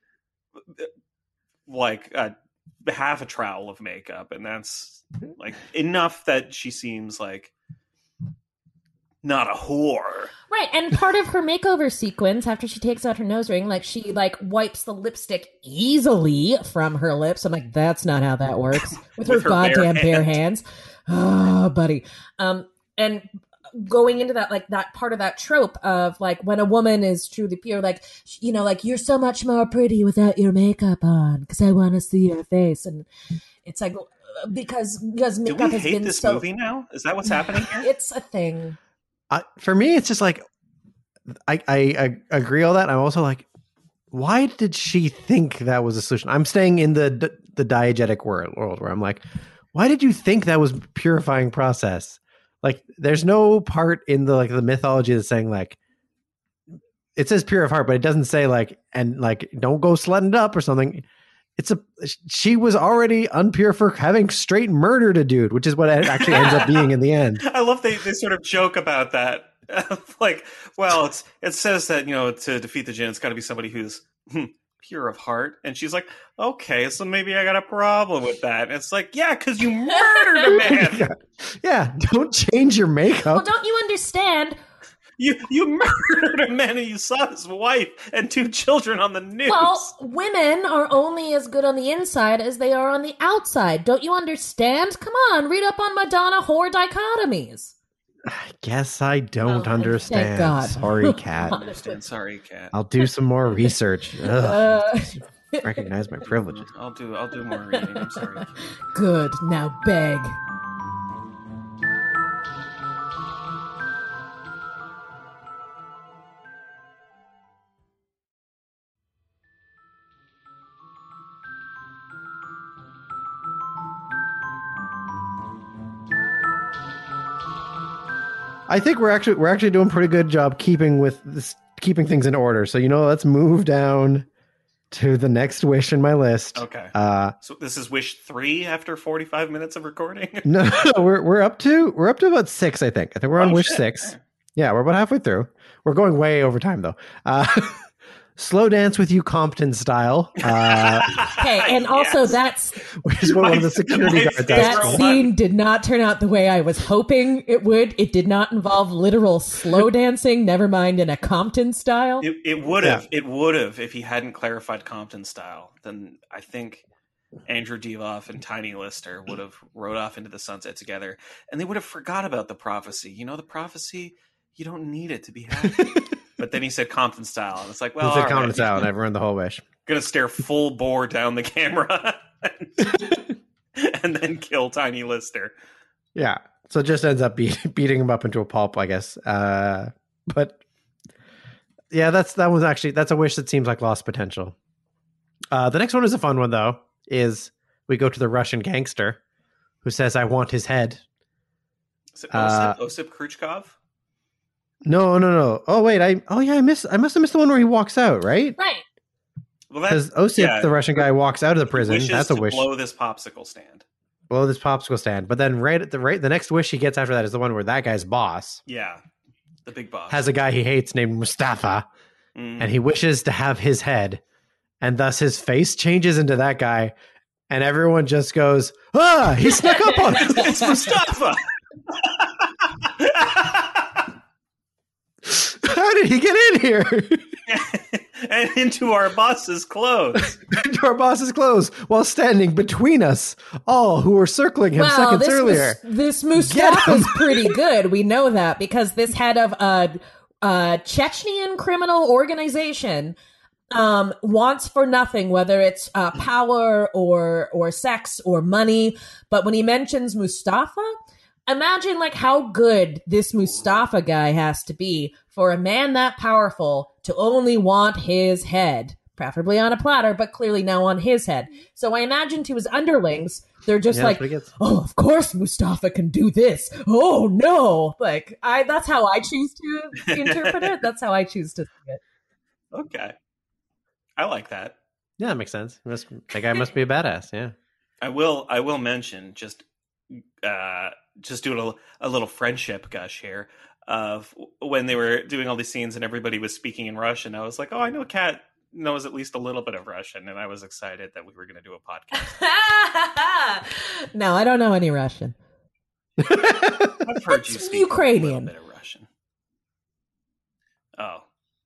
like a half a trowel of makeup, and that's like enough that she seems like not a whore. Right, and part of her makeover sequence after she takes out her nose ring, like she like wipes the lipstick easily from her lips. I'm like, that's not how that works with her With her bare goddamn bare hand. hands. Oh, buddy. Um, and going into that, like that part of that trope of like when a woman is truly pure, like you know, like you're so much more pretty without your makeup on because I want to see your face, and it's like because because Do makeup we has hate been this so. movie now? Is that what's happening here? It's a thing. I, for me, it's just like I, I I agree all that. I'm also like, why did she think that was a solution? I'm staying in the the diegetic world, world where I'm like, why did you think that was purifying process? Like, there's no part in the like the mythology that's saying like, it says pure of heart, but it doesn't say like, and like, don't go sledding it up or something. It's a, she was already unpure for having straight murdered a dude, which is what it actually ends up being in the end. I love they, they sort of joke about that. Like, well, it's, it says that, you know, to defeat the djinn, it's got to be somebody who's hmm, pure of heart. And she's like, okay, so maybe I got a problem with that. And it's like, yeah, because you murdered a man. yeah. yeah, don't change your makeup. Well, don't you understand? You you murdered a man and you saw his wife and two children on the news. Well, women are only as good on the inside as they are on the outside. Don't you understand? Come on, read up on Madonna whore dichotomies. I guess I don't Oh, understand. thank God. Sorry, Cat. understand. Sorry, Cat. I'll do some more research. Ugh, Uh, recognize my privileges. I'll do I'll do more reading. I'm sorry. Cat. good. Now beg. I think we're actually we're actually doing a pretty good job keeping with this, keeping things in order. So you know, let's move down to the next wish in my list. Okay. Uh, So this is wish three after forty-five minutes of recording. no, we're we're up to we're up to about six. I think. I think we're on Oh, wish shit. six. Yeah, we're about halfway through. We're going way over time though. Uh, Slow dance with you, Compton style. Uh, Okay, and also Yes. that's which is what one of the security my guards favorite asked that for. one. scene did not turn out the way I was hoping it would. It did not involve literal slow dancing, never mind in a Compton style. It, it would have. It would have if he hadn't clarified Compton style. Then I think Andrew Divoff and Tiny Lister would have rode off into the sunset together, and they would have forgot about the prophecy. You know, the prophecy. You don't need it to be happy. But then he said Compton style, and it's like, well, He said all Compton right. style, and everyone the whole wish. Gonna stare full bore down the camera, and then kill Tiny Lister. Yeah. So it just ends up be- beating him up into a pulp, I guess. Uh, but yeah, that's that was actually that's a wish that seems like lost potential. Uh, the next one is a fun one though. Is we go to the Russian gangster who says, "I want his head." Is it Uh, Osip, Osip Khrushchev? No, no, no. Oh wait, I oh yeah, I missed. I must have missed the one where he walks out, right? Right. Well, Because that's Osip, yeah, the Russian guy, walks out of the he prison. wishes That's a to wish. blow this popsicle stand. Blow this popsicle stand. But then right at the right, the next wish he gets after that is the one where that guy's boss Yeah, the big boss has a guy he hates named Mustafa, Mm. and he wishes to have his head, and thus his face changes into that guy, and everyone just goes, "Ah, he snuck up on us." It's Mustafa. How did he get in here? And into our boss's clothes. Into our boss's clothes while standing between us, all who were circling him Wow, seconds this earlier. Mus- this Get Mustafa's him. pretty good. We know that because this head of a, a Chechnyan criminal organization um, wants for nothing, whether it's uh, power or or sex or money. But when he mentions Mustafa, imagine like how good this Mustafa guy has to be for a man that powerful to only want his head, preferably on a platter, but clearly now on his head. So I imagine to his underlings, they're just Yeah, like, that's what he gets. oh, of course Mustafa can do this. Oh no. Like I that's how I choose to interpret it. That's how I choose to see it. Okay, I like that. Yeah, that makes sense. He must, that guy must be a badass. Yeah. I will. I will mention just, uh, just doing a, a little friendship gush here of when they were doing all these scenes and everybody was speaking in Russian. I was like, oh, I know Kat knows at least a little bit of Russian, and I was excited that we were going to do a podcast. No, I don't know any Russian. I've heard you That's speak Ukrainian. a little bit of Russian. Oh,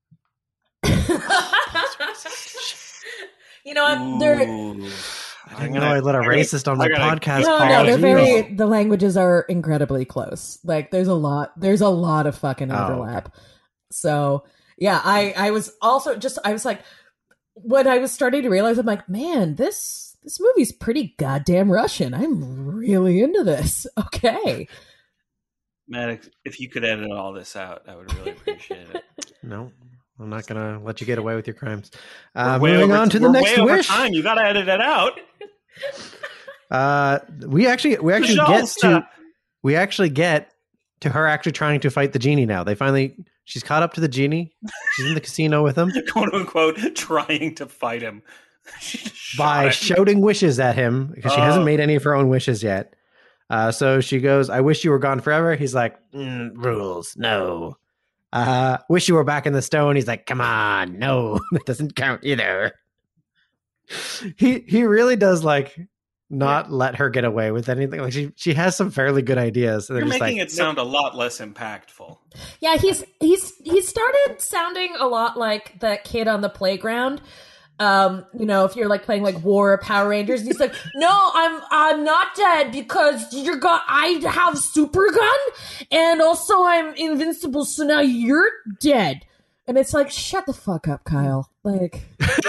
You know what? They're Ooh. I didn't know I let a racist on my I gotta- podcast. no, Paul. no, they're Jeez. very. The languages are incredibly close. Like, there's a lot. There's a lot of fucking Oh, overlap. So, yeah, I, I was also just. I was like, when I was starting to realize, I'm like, man, this this movie's pretty goddamn Russian. I'm really into this. Okay. Maddox, if you could edit all this out, I would really appreciate it. No, I'm not gonna let you get away with your crimes. Uh, We're way moving over- on to the we're next way over wish. time. You got to edit it out. Uh, we actually we actually Michelle, get to stop. we actually get to her actually trying to fight the genie now. They finally she's caught up to the genie. She's in the casino with him "Quote unquote," trying to fight him She just shot by him. shouting wishes at him because she Oh. hasn't made any of her own wishes yet. Uh, so she goes, "I wish you were gone forever." He's like, mm, "Rules, no." Uh, wish you were back in the stone. He's like, "Come on, no, that doesn't count either." He he really does like not let her get away with anything. Like she she has some fairly good ideas. And You're they're just making like, it sound a lot less impactful. Yeah, he's he's he started sounding a lot like that kid on the playground. Um, you know, if you're like playing like War or Power Rangers, and he's like, "No, I'm I'm not dead because you're got I have super gun and also I'm invincible, so now you're dead." And it's like, shut the fuck up, Kyle. Like,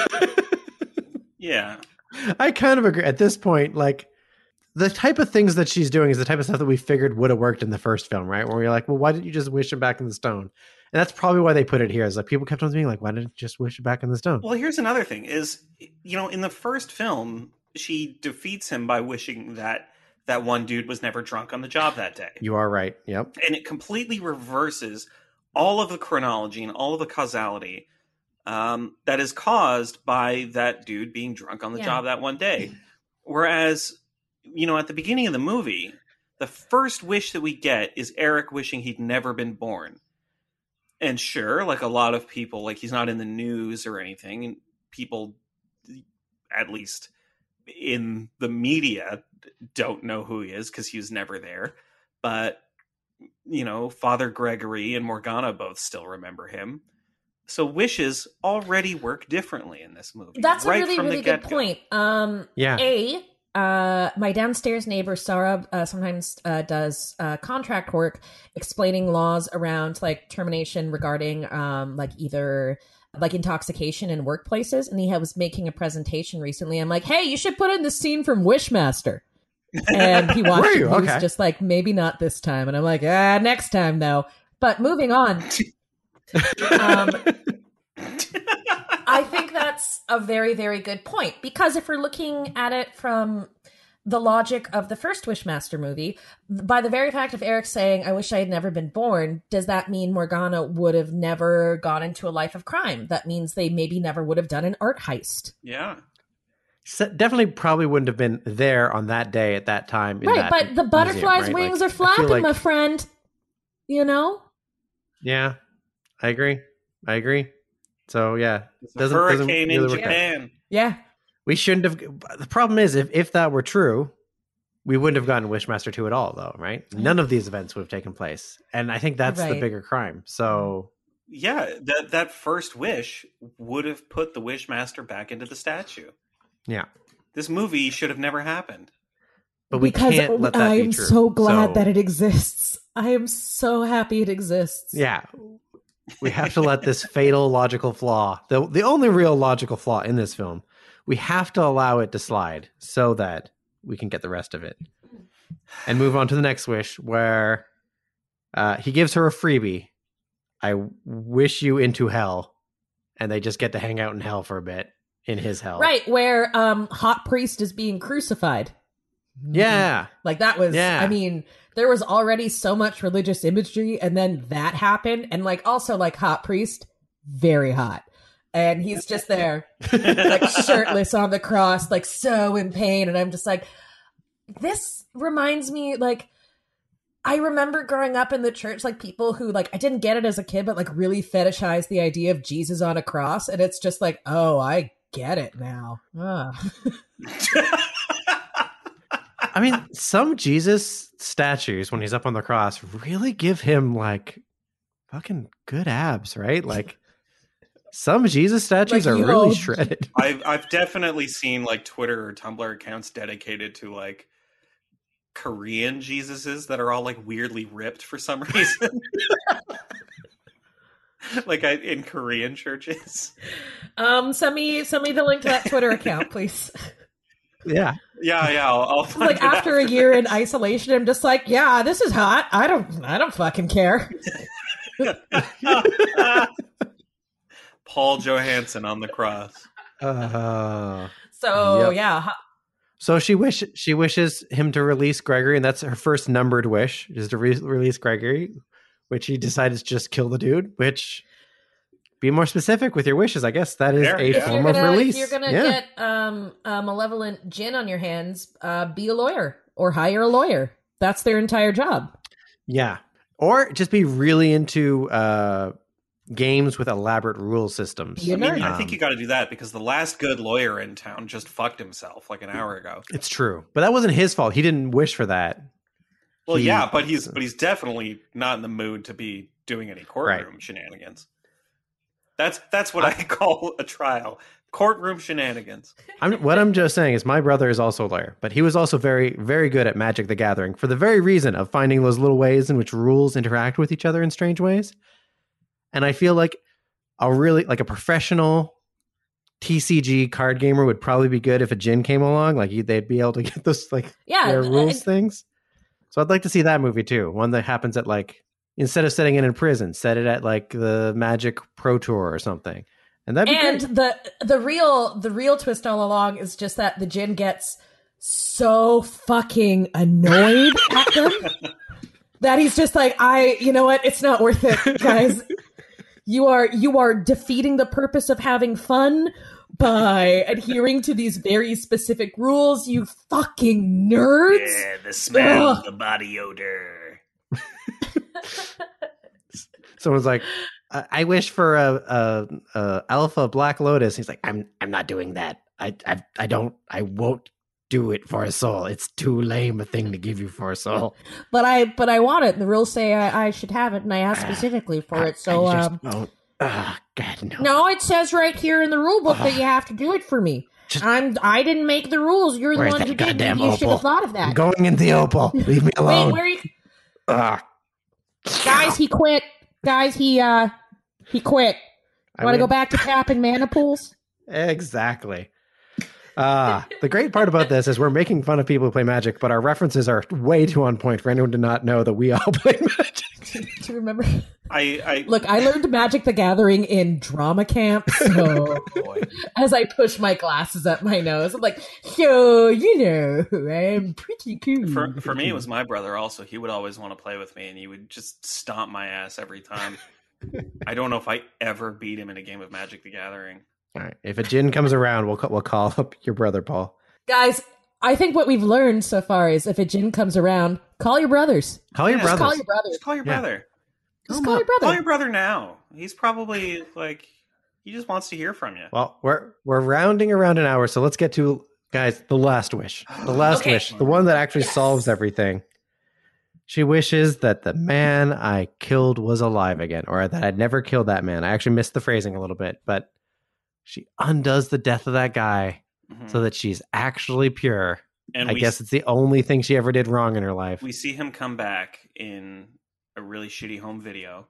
Yeah. I kind of agree at this point. Like the type of things that she's doing is the type of stuff that we figured would have worked in the first film, right? Where you're like, well, why didn't you just wish him back in the stone? And that's probably why they put it here. Is like people kept on being like, why didn't you just wish him back in the stone? Well, here's another thing: is you know, in the first film, she defeats him by wishing that that one dude was never drunk on the job that day, You are right. Yep. and it completely reverses all of the chronology and all of the causality um, that is caused by that dude being drunk on the Yeah. job that one day. Whereas, you know, at the beginning of the movie, the first wish that we get is Eric wishing he'd never been born. And sure, like a lot of people, like he's not in the news or anything, and people, at least in the media, don't know who he is because he was never there. But, you know, Father Gregory and Morgana both still remember him. So wishes already work differently in this movie. that's right a really, from really the good get-go. point. Um, Yeah. A, uh, my downstairs neighbor, Sarah, uh, sometimes uh, does uh, contract work explaining laws around like termination regarding um, like either like intoxication in workplaces. And he was making a presentation recently. I'm like, hey, you should put in the scene from Wishmaster. And he watched Were it. you? And he Okay. was just like, maybe not this time. And I'm like, ah, next time though. But moving on. um, I think that's a very, very good point. Because if we're looking at it from the logic of the first Wishmaster movie, by the very fact of Eric saying, I wish I had never been born, does that mean Morgana would have never gone into a life of crime? That means they maybe never would have done an art heist. Yeah. So definitely probably wouldn't have been there on that day at that time. in Right, that but the museum, butterfly's right? wings Like, are I feel flapping, like- my friend. You know? Yeah, I agree. I agree. So yeah, It's a doesn't doesn't hurricane really in work out. Japan. Yeah. We shouldn't have. The problem is, if if that were true, we wouldn't have gotten Wishmaster two at all, though, right? None of these events would have taken place, and I think that's the Right. bigger crime. So Yeah, that that first wish would have put the Wishmaster back into the statue. yeah, This movie should have never happened. but we because can't let that I be am true. so glad So, that it exists. I am so happy it exists. Yeah, we have to let this fatal logical flaw, the the only real logical flaw in this film, we have to allow it to slide so that we can get the rest of it and move on to the next wish, where uh, he gives her a freebie. I wish you into hell, and they just get to hang out in hell for a bit in his hell. Right, where um Hot Priest is being crucified. Yeah. Like that was Yeah. I mean, there was already so much religious imagery and then that happened and like also like Hot Priest, very hot. And he's just there like shirtless on the cross, like so in pain and I'm just like this reminds me like I remember growing up in the church, like people who like, I didn't get it as a kid, but like really fetishize the idea of Jesus on a cross. And it's just like, oh, I get it now. Ah. I mean, some Jesus statues, when he's up on the cross, really give him like fucking good abs, right? Like some Jesus statues Like, are yo, really shredded. I've I've definitely seen like Twitter or Tumblr accounts dedicated to like Korean Jesuses that are all like weirdly ripped for some reason. Like I, in Korean churches. Um, send me, send me the link to that Twitter account, please. Yeah. Yeah, yeah. I'll, I'll find Like it after a after year this. in isolation, I'm just like, yeah, this is hot. I don't, I don't fucking care. Paul Johansson on the cross. Uh, So Yep. yeah, ho- so she wish she wishes him to release Gregory, and that's her first numbered wish is to re- release Gregory, which he decided to just kill the dude. Which, be more specific with your wishes. I guess that is There, a yeah. if you're form gonna, of release. if you're gonna yeah. get um, a malevolent gin on your hands, uh, be a lawyer or hire a lawyer. That's their entire job. Yeah. Or just be really into uh, games with elaborate rule systems. You I mean, nerd. I think Um, you got to do that because the last good lawyer in town just fucked himself like an hour ago. It's true. But that wasn't his fault. He didn't wish for that. Well, He- yeah, but he's but he's definitely not in the mood to be doing any courtroom shenanigans. That's that's what I, call a trial. Courtroom shenanigans. I'm, what I'm just saying is my brother is also a lawyer, but he was also very, very good at Magic the Gathering for the very reason of finding those little ways in which rules interact with each other in strange ways. And I feel like a really, like a professional T C G card gamer would probably be good if a Djinn came along. Like they'd be able to get those like Yeah, their uh, rules and- things. So I'd like to see that movie too. One that happens at like, instead of setting it in prison, set it at like the Magic Pro Tour or something. And that'd be And great. the the real the real twist all along is just that the Jin gets so fucking annoyed at them that he's just like, I, you know what? It's not worth it, guys. You are you are defeating the purpose of having fun by adhering to these very specific rules. You fucking nerds. the smell of the body odor. Someone's like, I, I wish for a, a, a alpha Black Lotus. He's like, I'm I'm not doing that. I, I I don't. I won't do it for a soul. It's too lame a thing to give you for a soul. But I but I want it. The rules say I, I should have it, and I asked specifically for I- it. So I just um, won't. Ah, God no. no, it says right here in the rule book that you have to do it for me. Just- I'm I didn't make the rules. You're the Where's one that who did. goddamn Maybe you should opal? have thought of I'm that. going in the opal. Leave me alone. Wait, where you Ah, guys? He quit. Guys, he uh he quit. I Want to go win. back to tapping mana pools? Exactly. Uh, the great part about this is we're making fun of people who play Magic, but our references are way too on point for anyone to not know that we all play Magic. Do you remember? I, I Look, I learned Magic the Gathering in drama camp. So boy. as I push my glasses up my nose, I'm like, so you know, I'm pretty cool. For for me, it was my brother. Also, he would always want to play with me, and he would just stomp my ass every time. I don't know if I ever beat him in a game of Magic the Gathering. All right. If a Djinn comes around, we'll ca- we'll call up your brother, Paul. Guys, I think what we've learned so far is if a Jin comes around, call your brothers. Call your Yeah, brothers. Call your brothers. Just call your Yeah. brother. Just Come call up. your brother. Call your brother now. He's probably like he just wants to hear from you. Well, we're we're rounding around an hour, so let's get to guys the last wish. The last Okay. wish, the one that actually Yes. solves everything. She wishes that the man I killed was alive again, or that I'd never killed that man. I actually missed the phrasing a little bit, but she undoes the death of that guy Mhm. so that she's actually pure. and I we, guess it's the only thing she ever did wrong in her life. we see him come back in a really shitty home video,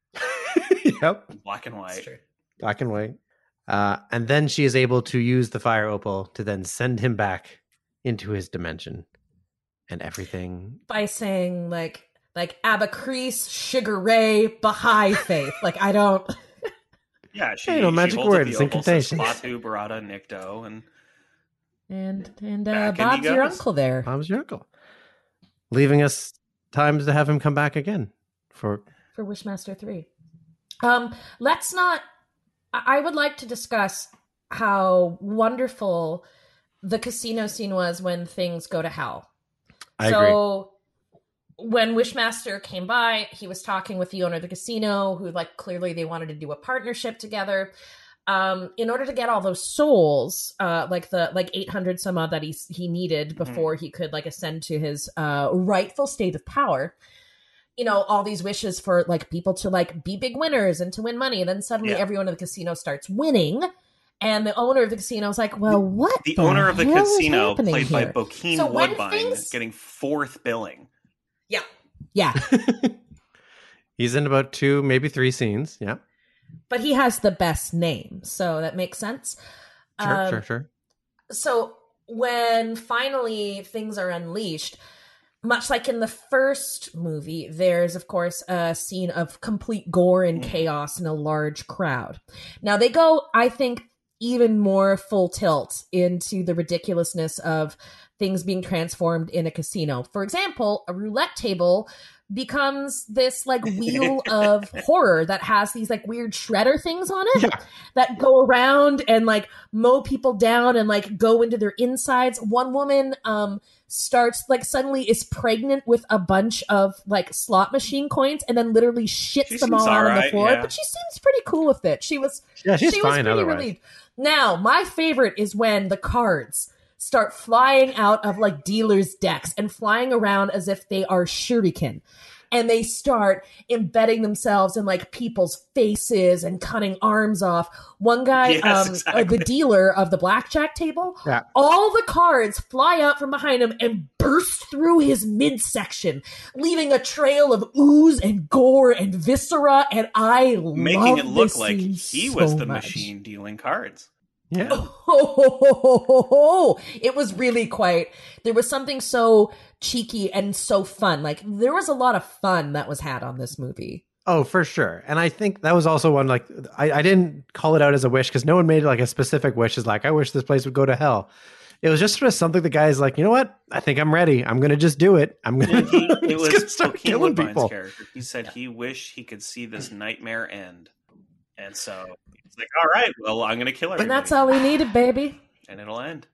Yep. black and white. Black and white. Uh, and then she is able to use the fire opal to then send him back into his dimension. And everything. By saying like like Abacrease, Sugar Ray, Baha'i Faith. Like I don't Yeah, she, Hey, no she magic holds up words, the opal, says incantations. Splatu, Barada, Nikto, and and and uh, Back in he Bob's your goes. uncle there. Bob's your uncle. Leaving us time to have him come back again. For For Wishmaster three. Um, let's not. I I would like to discuss how wonderful the casino scene was when things go to hell. I so when Wishmaster came by, he was talking with the owner of the casino, who like clearly they wanted to do a partnership together. Um, in order to get all those souls, uh, like the like eight hundred some odd that he he needed before he could like ascend to his uh, rightful state of power. You know, all these wishes for like people to like be big winners and to win money. And then suddenly Yeah. everyone in the casino starts winning. And the owner of the casino is like, well, what? the owner of the hell is casino, happening played by here? Bokeem So when Woodbine, things- getting fourth billing. Yeah. Yeah. He's in about two, maybe three scenes. Yeah. But he has the best name. So that makes sense. Sure, Um, sure, sure. So when finally things are unleashed, much like in the first movie, there's, of course, a scene of complete gore and chaos in a large crowd. Now, they go, I think, even more full tilt into the ridiculousness of things being transformed in a casino. For example, a roulette table becomes this like wheel of horror that has these like weird shredder things on it yeah. that go around and like mow people down and like go into their insides. One woman um starts like suddenly is pregnant with a bunch of like slot machine coins and then literally shits she them all out right, on the floor. yeah. But she seems pretty cool with it. She was yeah, she's she fine was pretty otherwise. relieved. Now, my favorite is when the cards start flying out of like dealers' decks and flying around as if they are shuriken. And they start embedding themselves in like people's faces and cutting arms off. One guy, yes, um, exactly. uh, the dealer of the blackjack table, yeah. all the cards fly out from behind him and burst through his midsection, leaving a trail of ooze and gore and viscera. And I making love it look this like scene he so was the much. machine dealing cards. Yeah. Oh, ho, ho, ho, ho, ho. It was really quite, there was something so cheeky and so fun. Like there was a lot of fun that was had on this movie. Oh, for sure. And I think that was also one, like, I, I didn't call it out as a wish because no one made like a specific wish. Is like, I wish this place would go to hell. It was just sort of something the guy's like, you know what? I think I'm ready. I'm going to just do it. I'm going to It was start killing people. Character. He said he wished he could see this nightmare end. And so it's like, all right, well, I'm going to kill everybody. And that's all we needed, baby. And it'll end.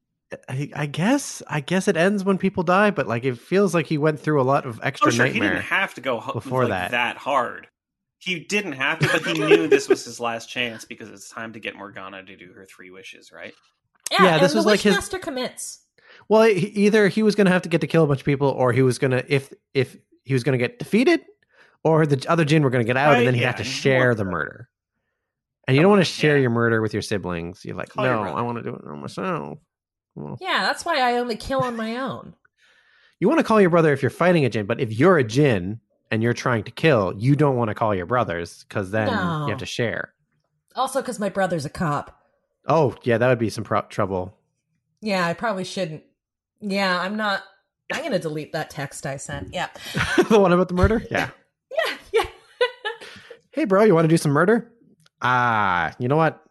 I, I guess I guess it ends when people die, but like it feels like he went through a lot of extra oh, sure. nightmare. He didn't have to go ho- before like, that. that hard. He didn't have to, but he knew this was his last chance because it's time to get Morgana to do her three wishes, right? Yeah, yeah this and was the like his Wishmaster commits. Well, he, either he was going to have to get to kill a bunch of people, or he was going to if if he was going to get defeated, or the other Jinn were going to get out, right, and then he'd yeah, have to share the murder. And you don't want to share yeah. your murder with your siblings. You're like, Call no, I want to do it on myself. Well, yeah, that's why I only kill on my own. You want to call your brother if you're fighting a Jinn, but if you're a Jinn and you're trying to kill, you don't want to call your brothers because then no. you have to share. Also, because my brother's a cop. Oh, yeah, that would be some pro- trouble. Yeah, I probably shouldn't. Yeah, I'm not. I'm going to delete that text I sent. Yeah. The one about the murder? Yeah. yeah, yeah. Hey, bro, you want to do some murder? Ah, you know what?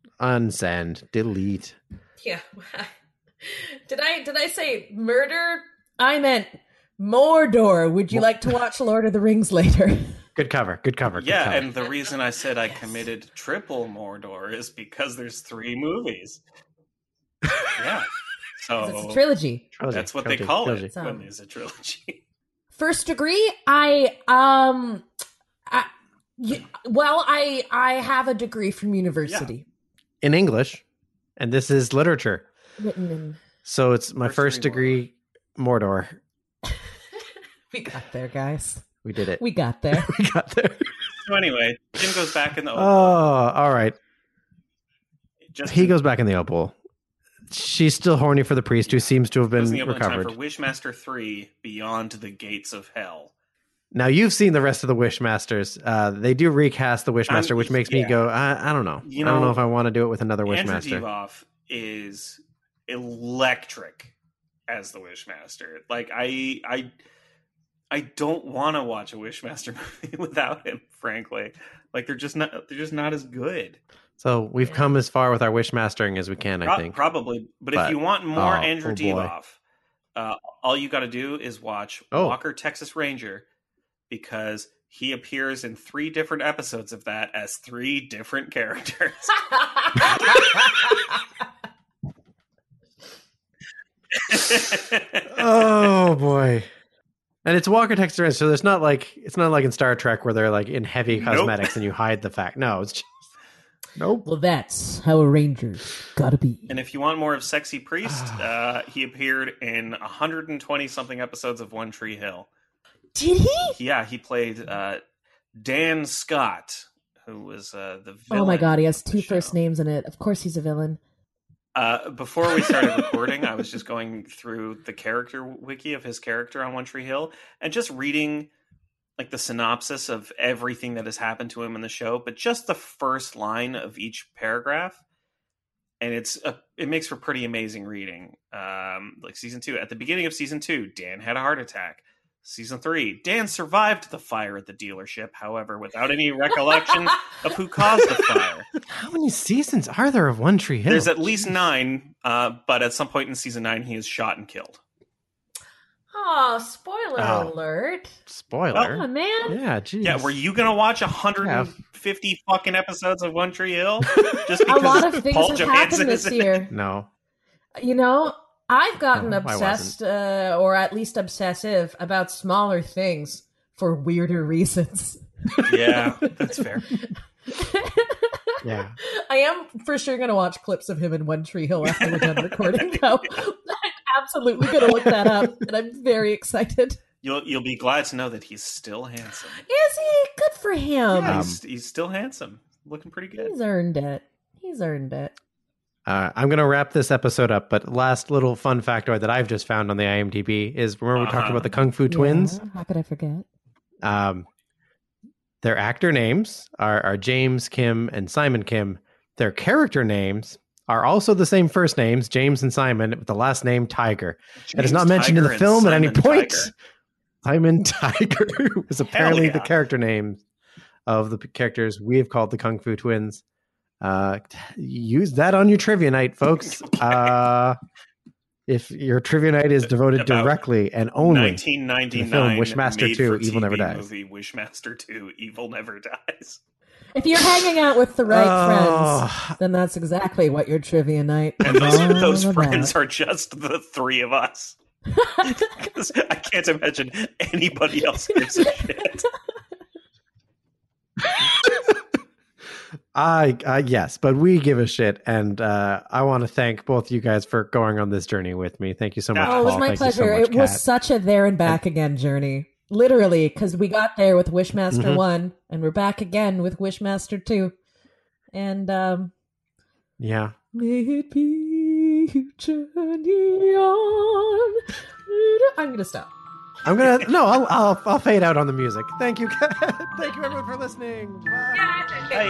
Unsend, delete. Yeah. Did I did I say murder? I meant Mordor. Would you like to watch Lord of the Rings later? Good cover. Good cover. Good yeah, cover. And the reason I said I committed triple Mordor is because there's three movies. Yeah. So it's a trilogy. trilogy. That's what trilogy. they call trilogy. it when there's a trilogy. First degree, I um I, well, I I have a degree from university. Yeah. In English, and this is literature. Written in So it's my first, first degree Mordor. Mordor. We got there, guys. We did it. We got there. we got there. So anyway, Jim goes back in the opal. Oh, all right. Just he goes back in the opal. She's still horny for the priest who seems to have been recovered. Time for Wishmaster three, Beyond the Gates of Hell. Now, you've seen the rest of the Wishmasters. Uh, they do recast the Wishmaster, I'm, which makes yeah. me go, I, I don't know. You I don't know, know if I want to do it with another Andrew Wishmaster. Divoff is electric as the Wishmaster. Like, I I, I don't want to watch a Wishmaster movie without him, frankly. Like, they're just not they're just not as good. So we've come as far with our Wishmastering as we can, Pro- I think. Probably. But, but if you want more oh, Andrew oh Divoff, uh, all you got to do is watch oh. Walker, Texas Ranger, because he appears in three different episodes of that as three different characters. Oh, boy. And it's Walker, Texas Ranger, so there's not like, it's not like in Star Trek where they're like in heavy cosmetics nope. and you hide the fact. No, it's just... Nope. Well, that's how a ranger's gotta be. And if you want more of Sexy Priest, uh, he appeared in one hundred twenty something episodes of One Tree Hill. Did he? Yeah, he played uh, Dan Scott, who was uh, the villain. Oh my god, he has two first names in it. Of course he's a villain. Uh, before we started recording, I was just going through the character wiki of his character on One Tree Hill and just reading like the synopsis of everything that has happened to him in the show, but just the first line of each paragraph and it's a, it makes for pretty amazing reading. Um, like season two, at the beginning of season two, Dan had a heart attack. Season three, Dan survived the fire at the dealership, however, without any recollection of who caused the fire. How many seasons are there of One Tree Hill? There's at least nine, uh, but at some point in season nine, he is shot and killed. Oh, spoiler Oh. alert. Spoiler. Oh, man. Yeah, geez. Yeah, were you gonna watch one hundred fifty Yeah. fucking episodes of One Tree Hill just A because lot of things Paul have Johansson happened is this in it? year. No. You know, I've gotten No, I obsessed, uh, or at least obsessive, about smaller things for weirder reasons. Yeah, that's fair. Yeah. I am for sure going to watch clips of him in One Tree Hill after we're done recording, though. I'm absolutely going to look that up, and I'm very excited. You'll you'll be glad to know that he's still handsome. Is he? Good for him. Yeah, Um, he's, he's still handsome, looking pretty good. He's earned it. He's earned it. Uh, I'm going to wrap this episode up, but last little fun factoid that I've just found on the IMDb is remember we talked Uh-huh. about the Kung Fu Twins? Yeah, how could I forget? Um, their actor names are, are James Kim and Simon Kim. Their character names are also the same first names, James and Simon, with the last name Tiger. It is James not mentioned in Tiger the and film at any Simon point. Tiger. Simon Tiger was apparently yeah. the character name of the p- characters we have called the Kung Fu Twins. Uh, use that on your trivia night, folks. Okay. Uh, if your trivia night is devoted About directly and only nineteen ninety-nine the film Wishmaster made two, for Evil T V Never Dies. movie Wishmaster two, Evil Never Dies. If you're hanging out with the right Oh. friends, then that's exactly what your trivia night And is those, all those about. friends are just the three of us. 'Cause I can't imagine anybody else gives a shit. I uh, yes, but we give a shit, and uh, I want to thank both you guys for going on this journey with me. Thank you so much. Oh, it was Paul. my Thank you so pleasure. much, it was Kat. such a there and back again journey. Literally, because we got there with Wishmaster Mhm. one, and we're back again with Wishmaster two. And um Yeah. may it be you journey on. I'm gonna stop. I'm gonna no. I'll, I'll I'll fade out on the music. Thank you, Kat. Thank you, everyone, for listening. Bye.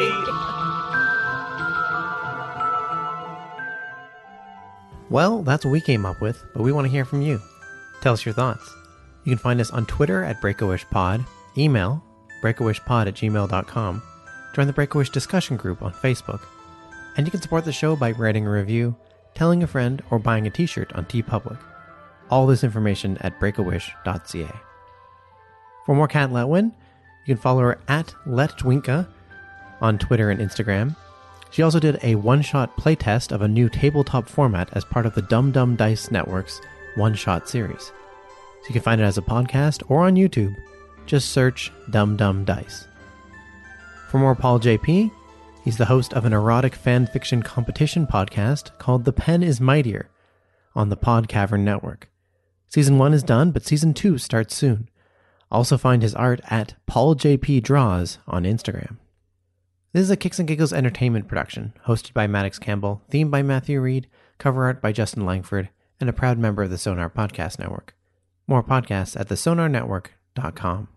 Well, that's what we came up with, but we want to hear from you. Tell us your thoughts. You can find us on Twitter at BreakAWishPod, email breakawishpod at gmail dot com, join the Break-A-Wish discussion group on Facebook, and you can support the show by writing a review, telling a friend, or buying a t-shirt on TeePublic. All this information at break a wish dot c a. For more Kat Letwin, you can follow her at Letwinka on Twitter and Instagram. She also did a one-shot playtest of a new tabletop format as part of the Dum Dum Dice Network's one-shot series. So you can find it as a podcast or on YouTube. Just search Dum Dum Dice. For more Paul J P, he's the host of an erotic fan fiction competition podcast called The Pen is Mightier on the Pod Cavern Network. Season one is done, but season two starts soon. Also find his art at Paul J P Draws on Instagram. This is a Kicks and Giggles entertainment production, hosted by Maddox Campbell, themed by Matthew Reed, cover art by Justin Langford, and a proud member of the Sonar Podcast Network. More podcasts at the sonar network dot com.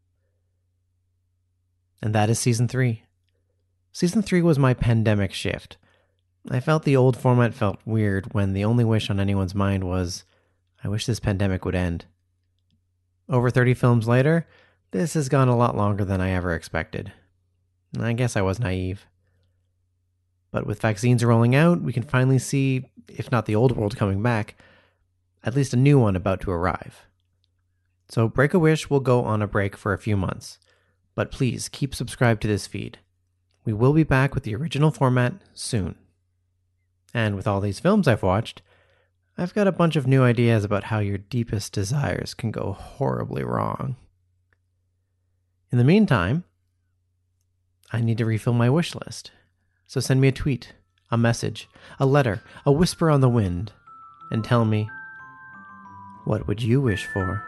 And that is season three. Season three was my pandemic shift. I felt the old format felt weird when the only wish on anyone's mind was, I wish this pandemic would end. Over thirty films later, this has gone a lot longer than I ever expected. I guess I was naive. But with vaccines rolling out, we can finally see, if not the old world coming back, at least a new one about to arrive. So Break-A-Wish will go on a break for a few months, but please keep subscribed to this feed. We will be back with the original format soon. And with all these films I've watched, I've got a bunch of new ideas about how your deepest desires can go horribly wrong. In the meantime, I need to refill my wish list. So send me a tweet, a message, a letter, a whisper on the wind, and tell me, what would you wish for?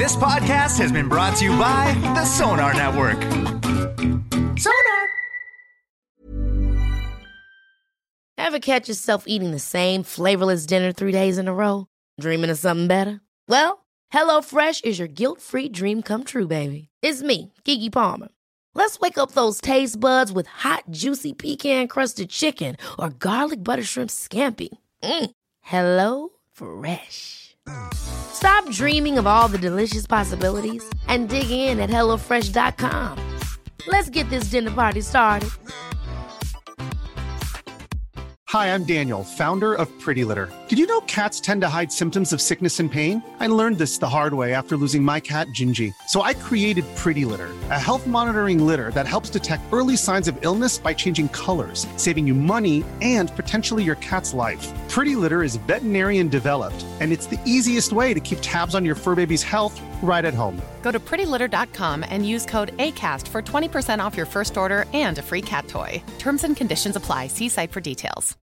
This podcast has been brought to you by the Sonar Network. Sonar! Ever catch yourself eating the same flavorless dinner three days in a row? Dreaming of something better? Well, HelloFresh is your guilt-free dream come true, baby. It's me, Keke Palmer. Let's wake up those taste buds with hot, juicy pecan-crusted chicken or garlic butter shrimp scampi. Mm. Hello Fresh. Stop dreaming of all the delicious possibilities and dig in at hello fresh dot com. Let's get this dinner party started. Hi, I'm Daniel, founder of Pretty Litter. Did you know cats tend to hide symptoms of sickness and pain? I learned this the hard way after losing my cat, Gingy. So I created Pretty Litter, a health monitoring litter that helps detect early signs of illness by changing colors, saving you money and potentially your cat's life. Pretty Litter is veterinarian developed, and it's the easiest way to keep tabs on your fur baby's health right at home. Go to pretty litter dot com and use code ACAST for twenty percent off your first order and a free cat toy. Terms and conditions apply. See site for details.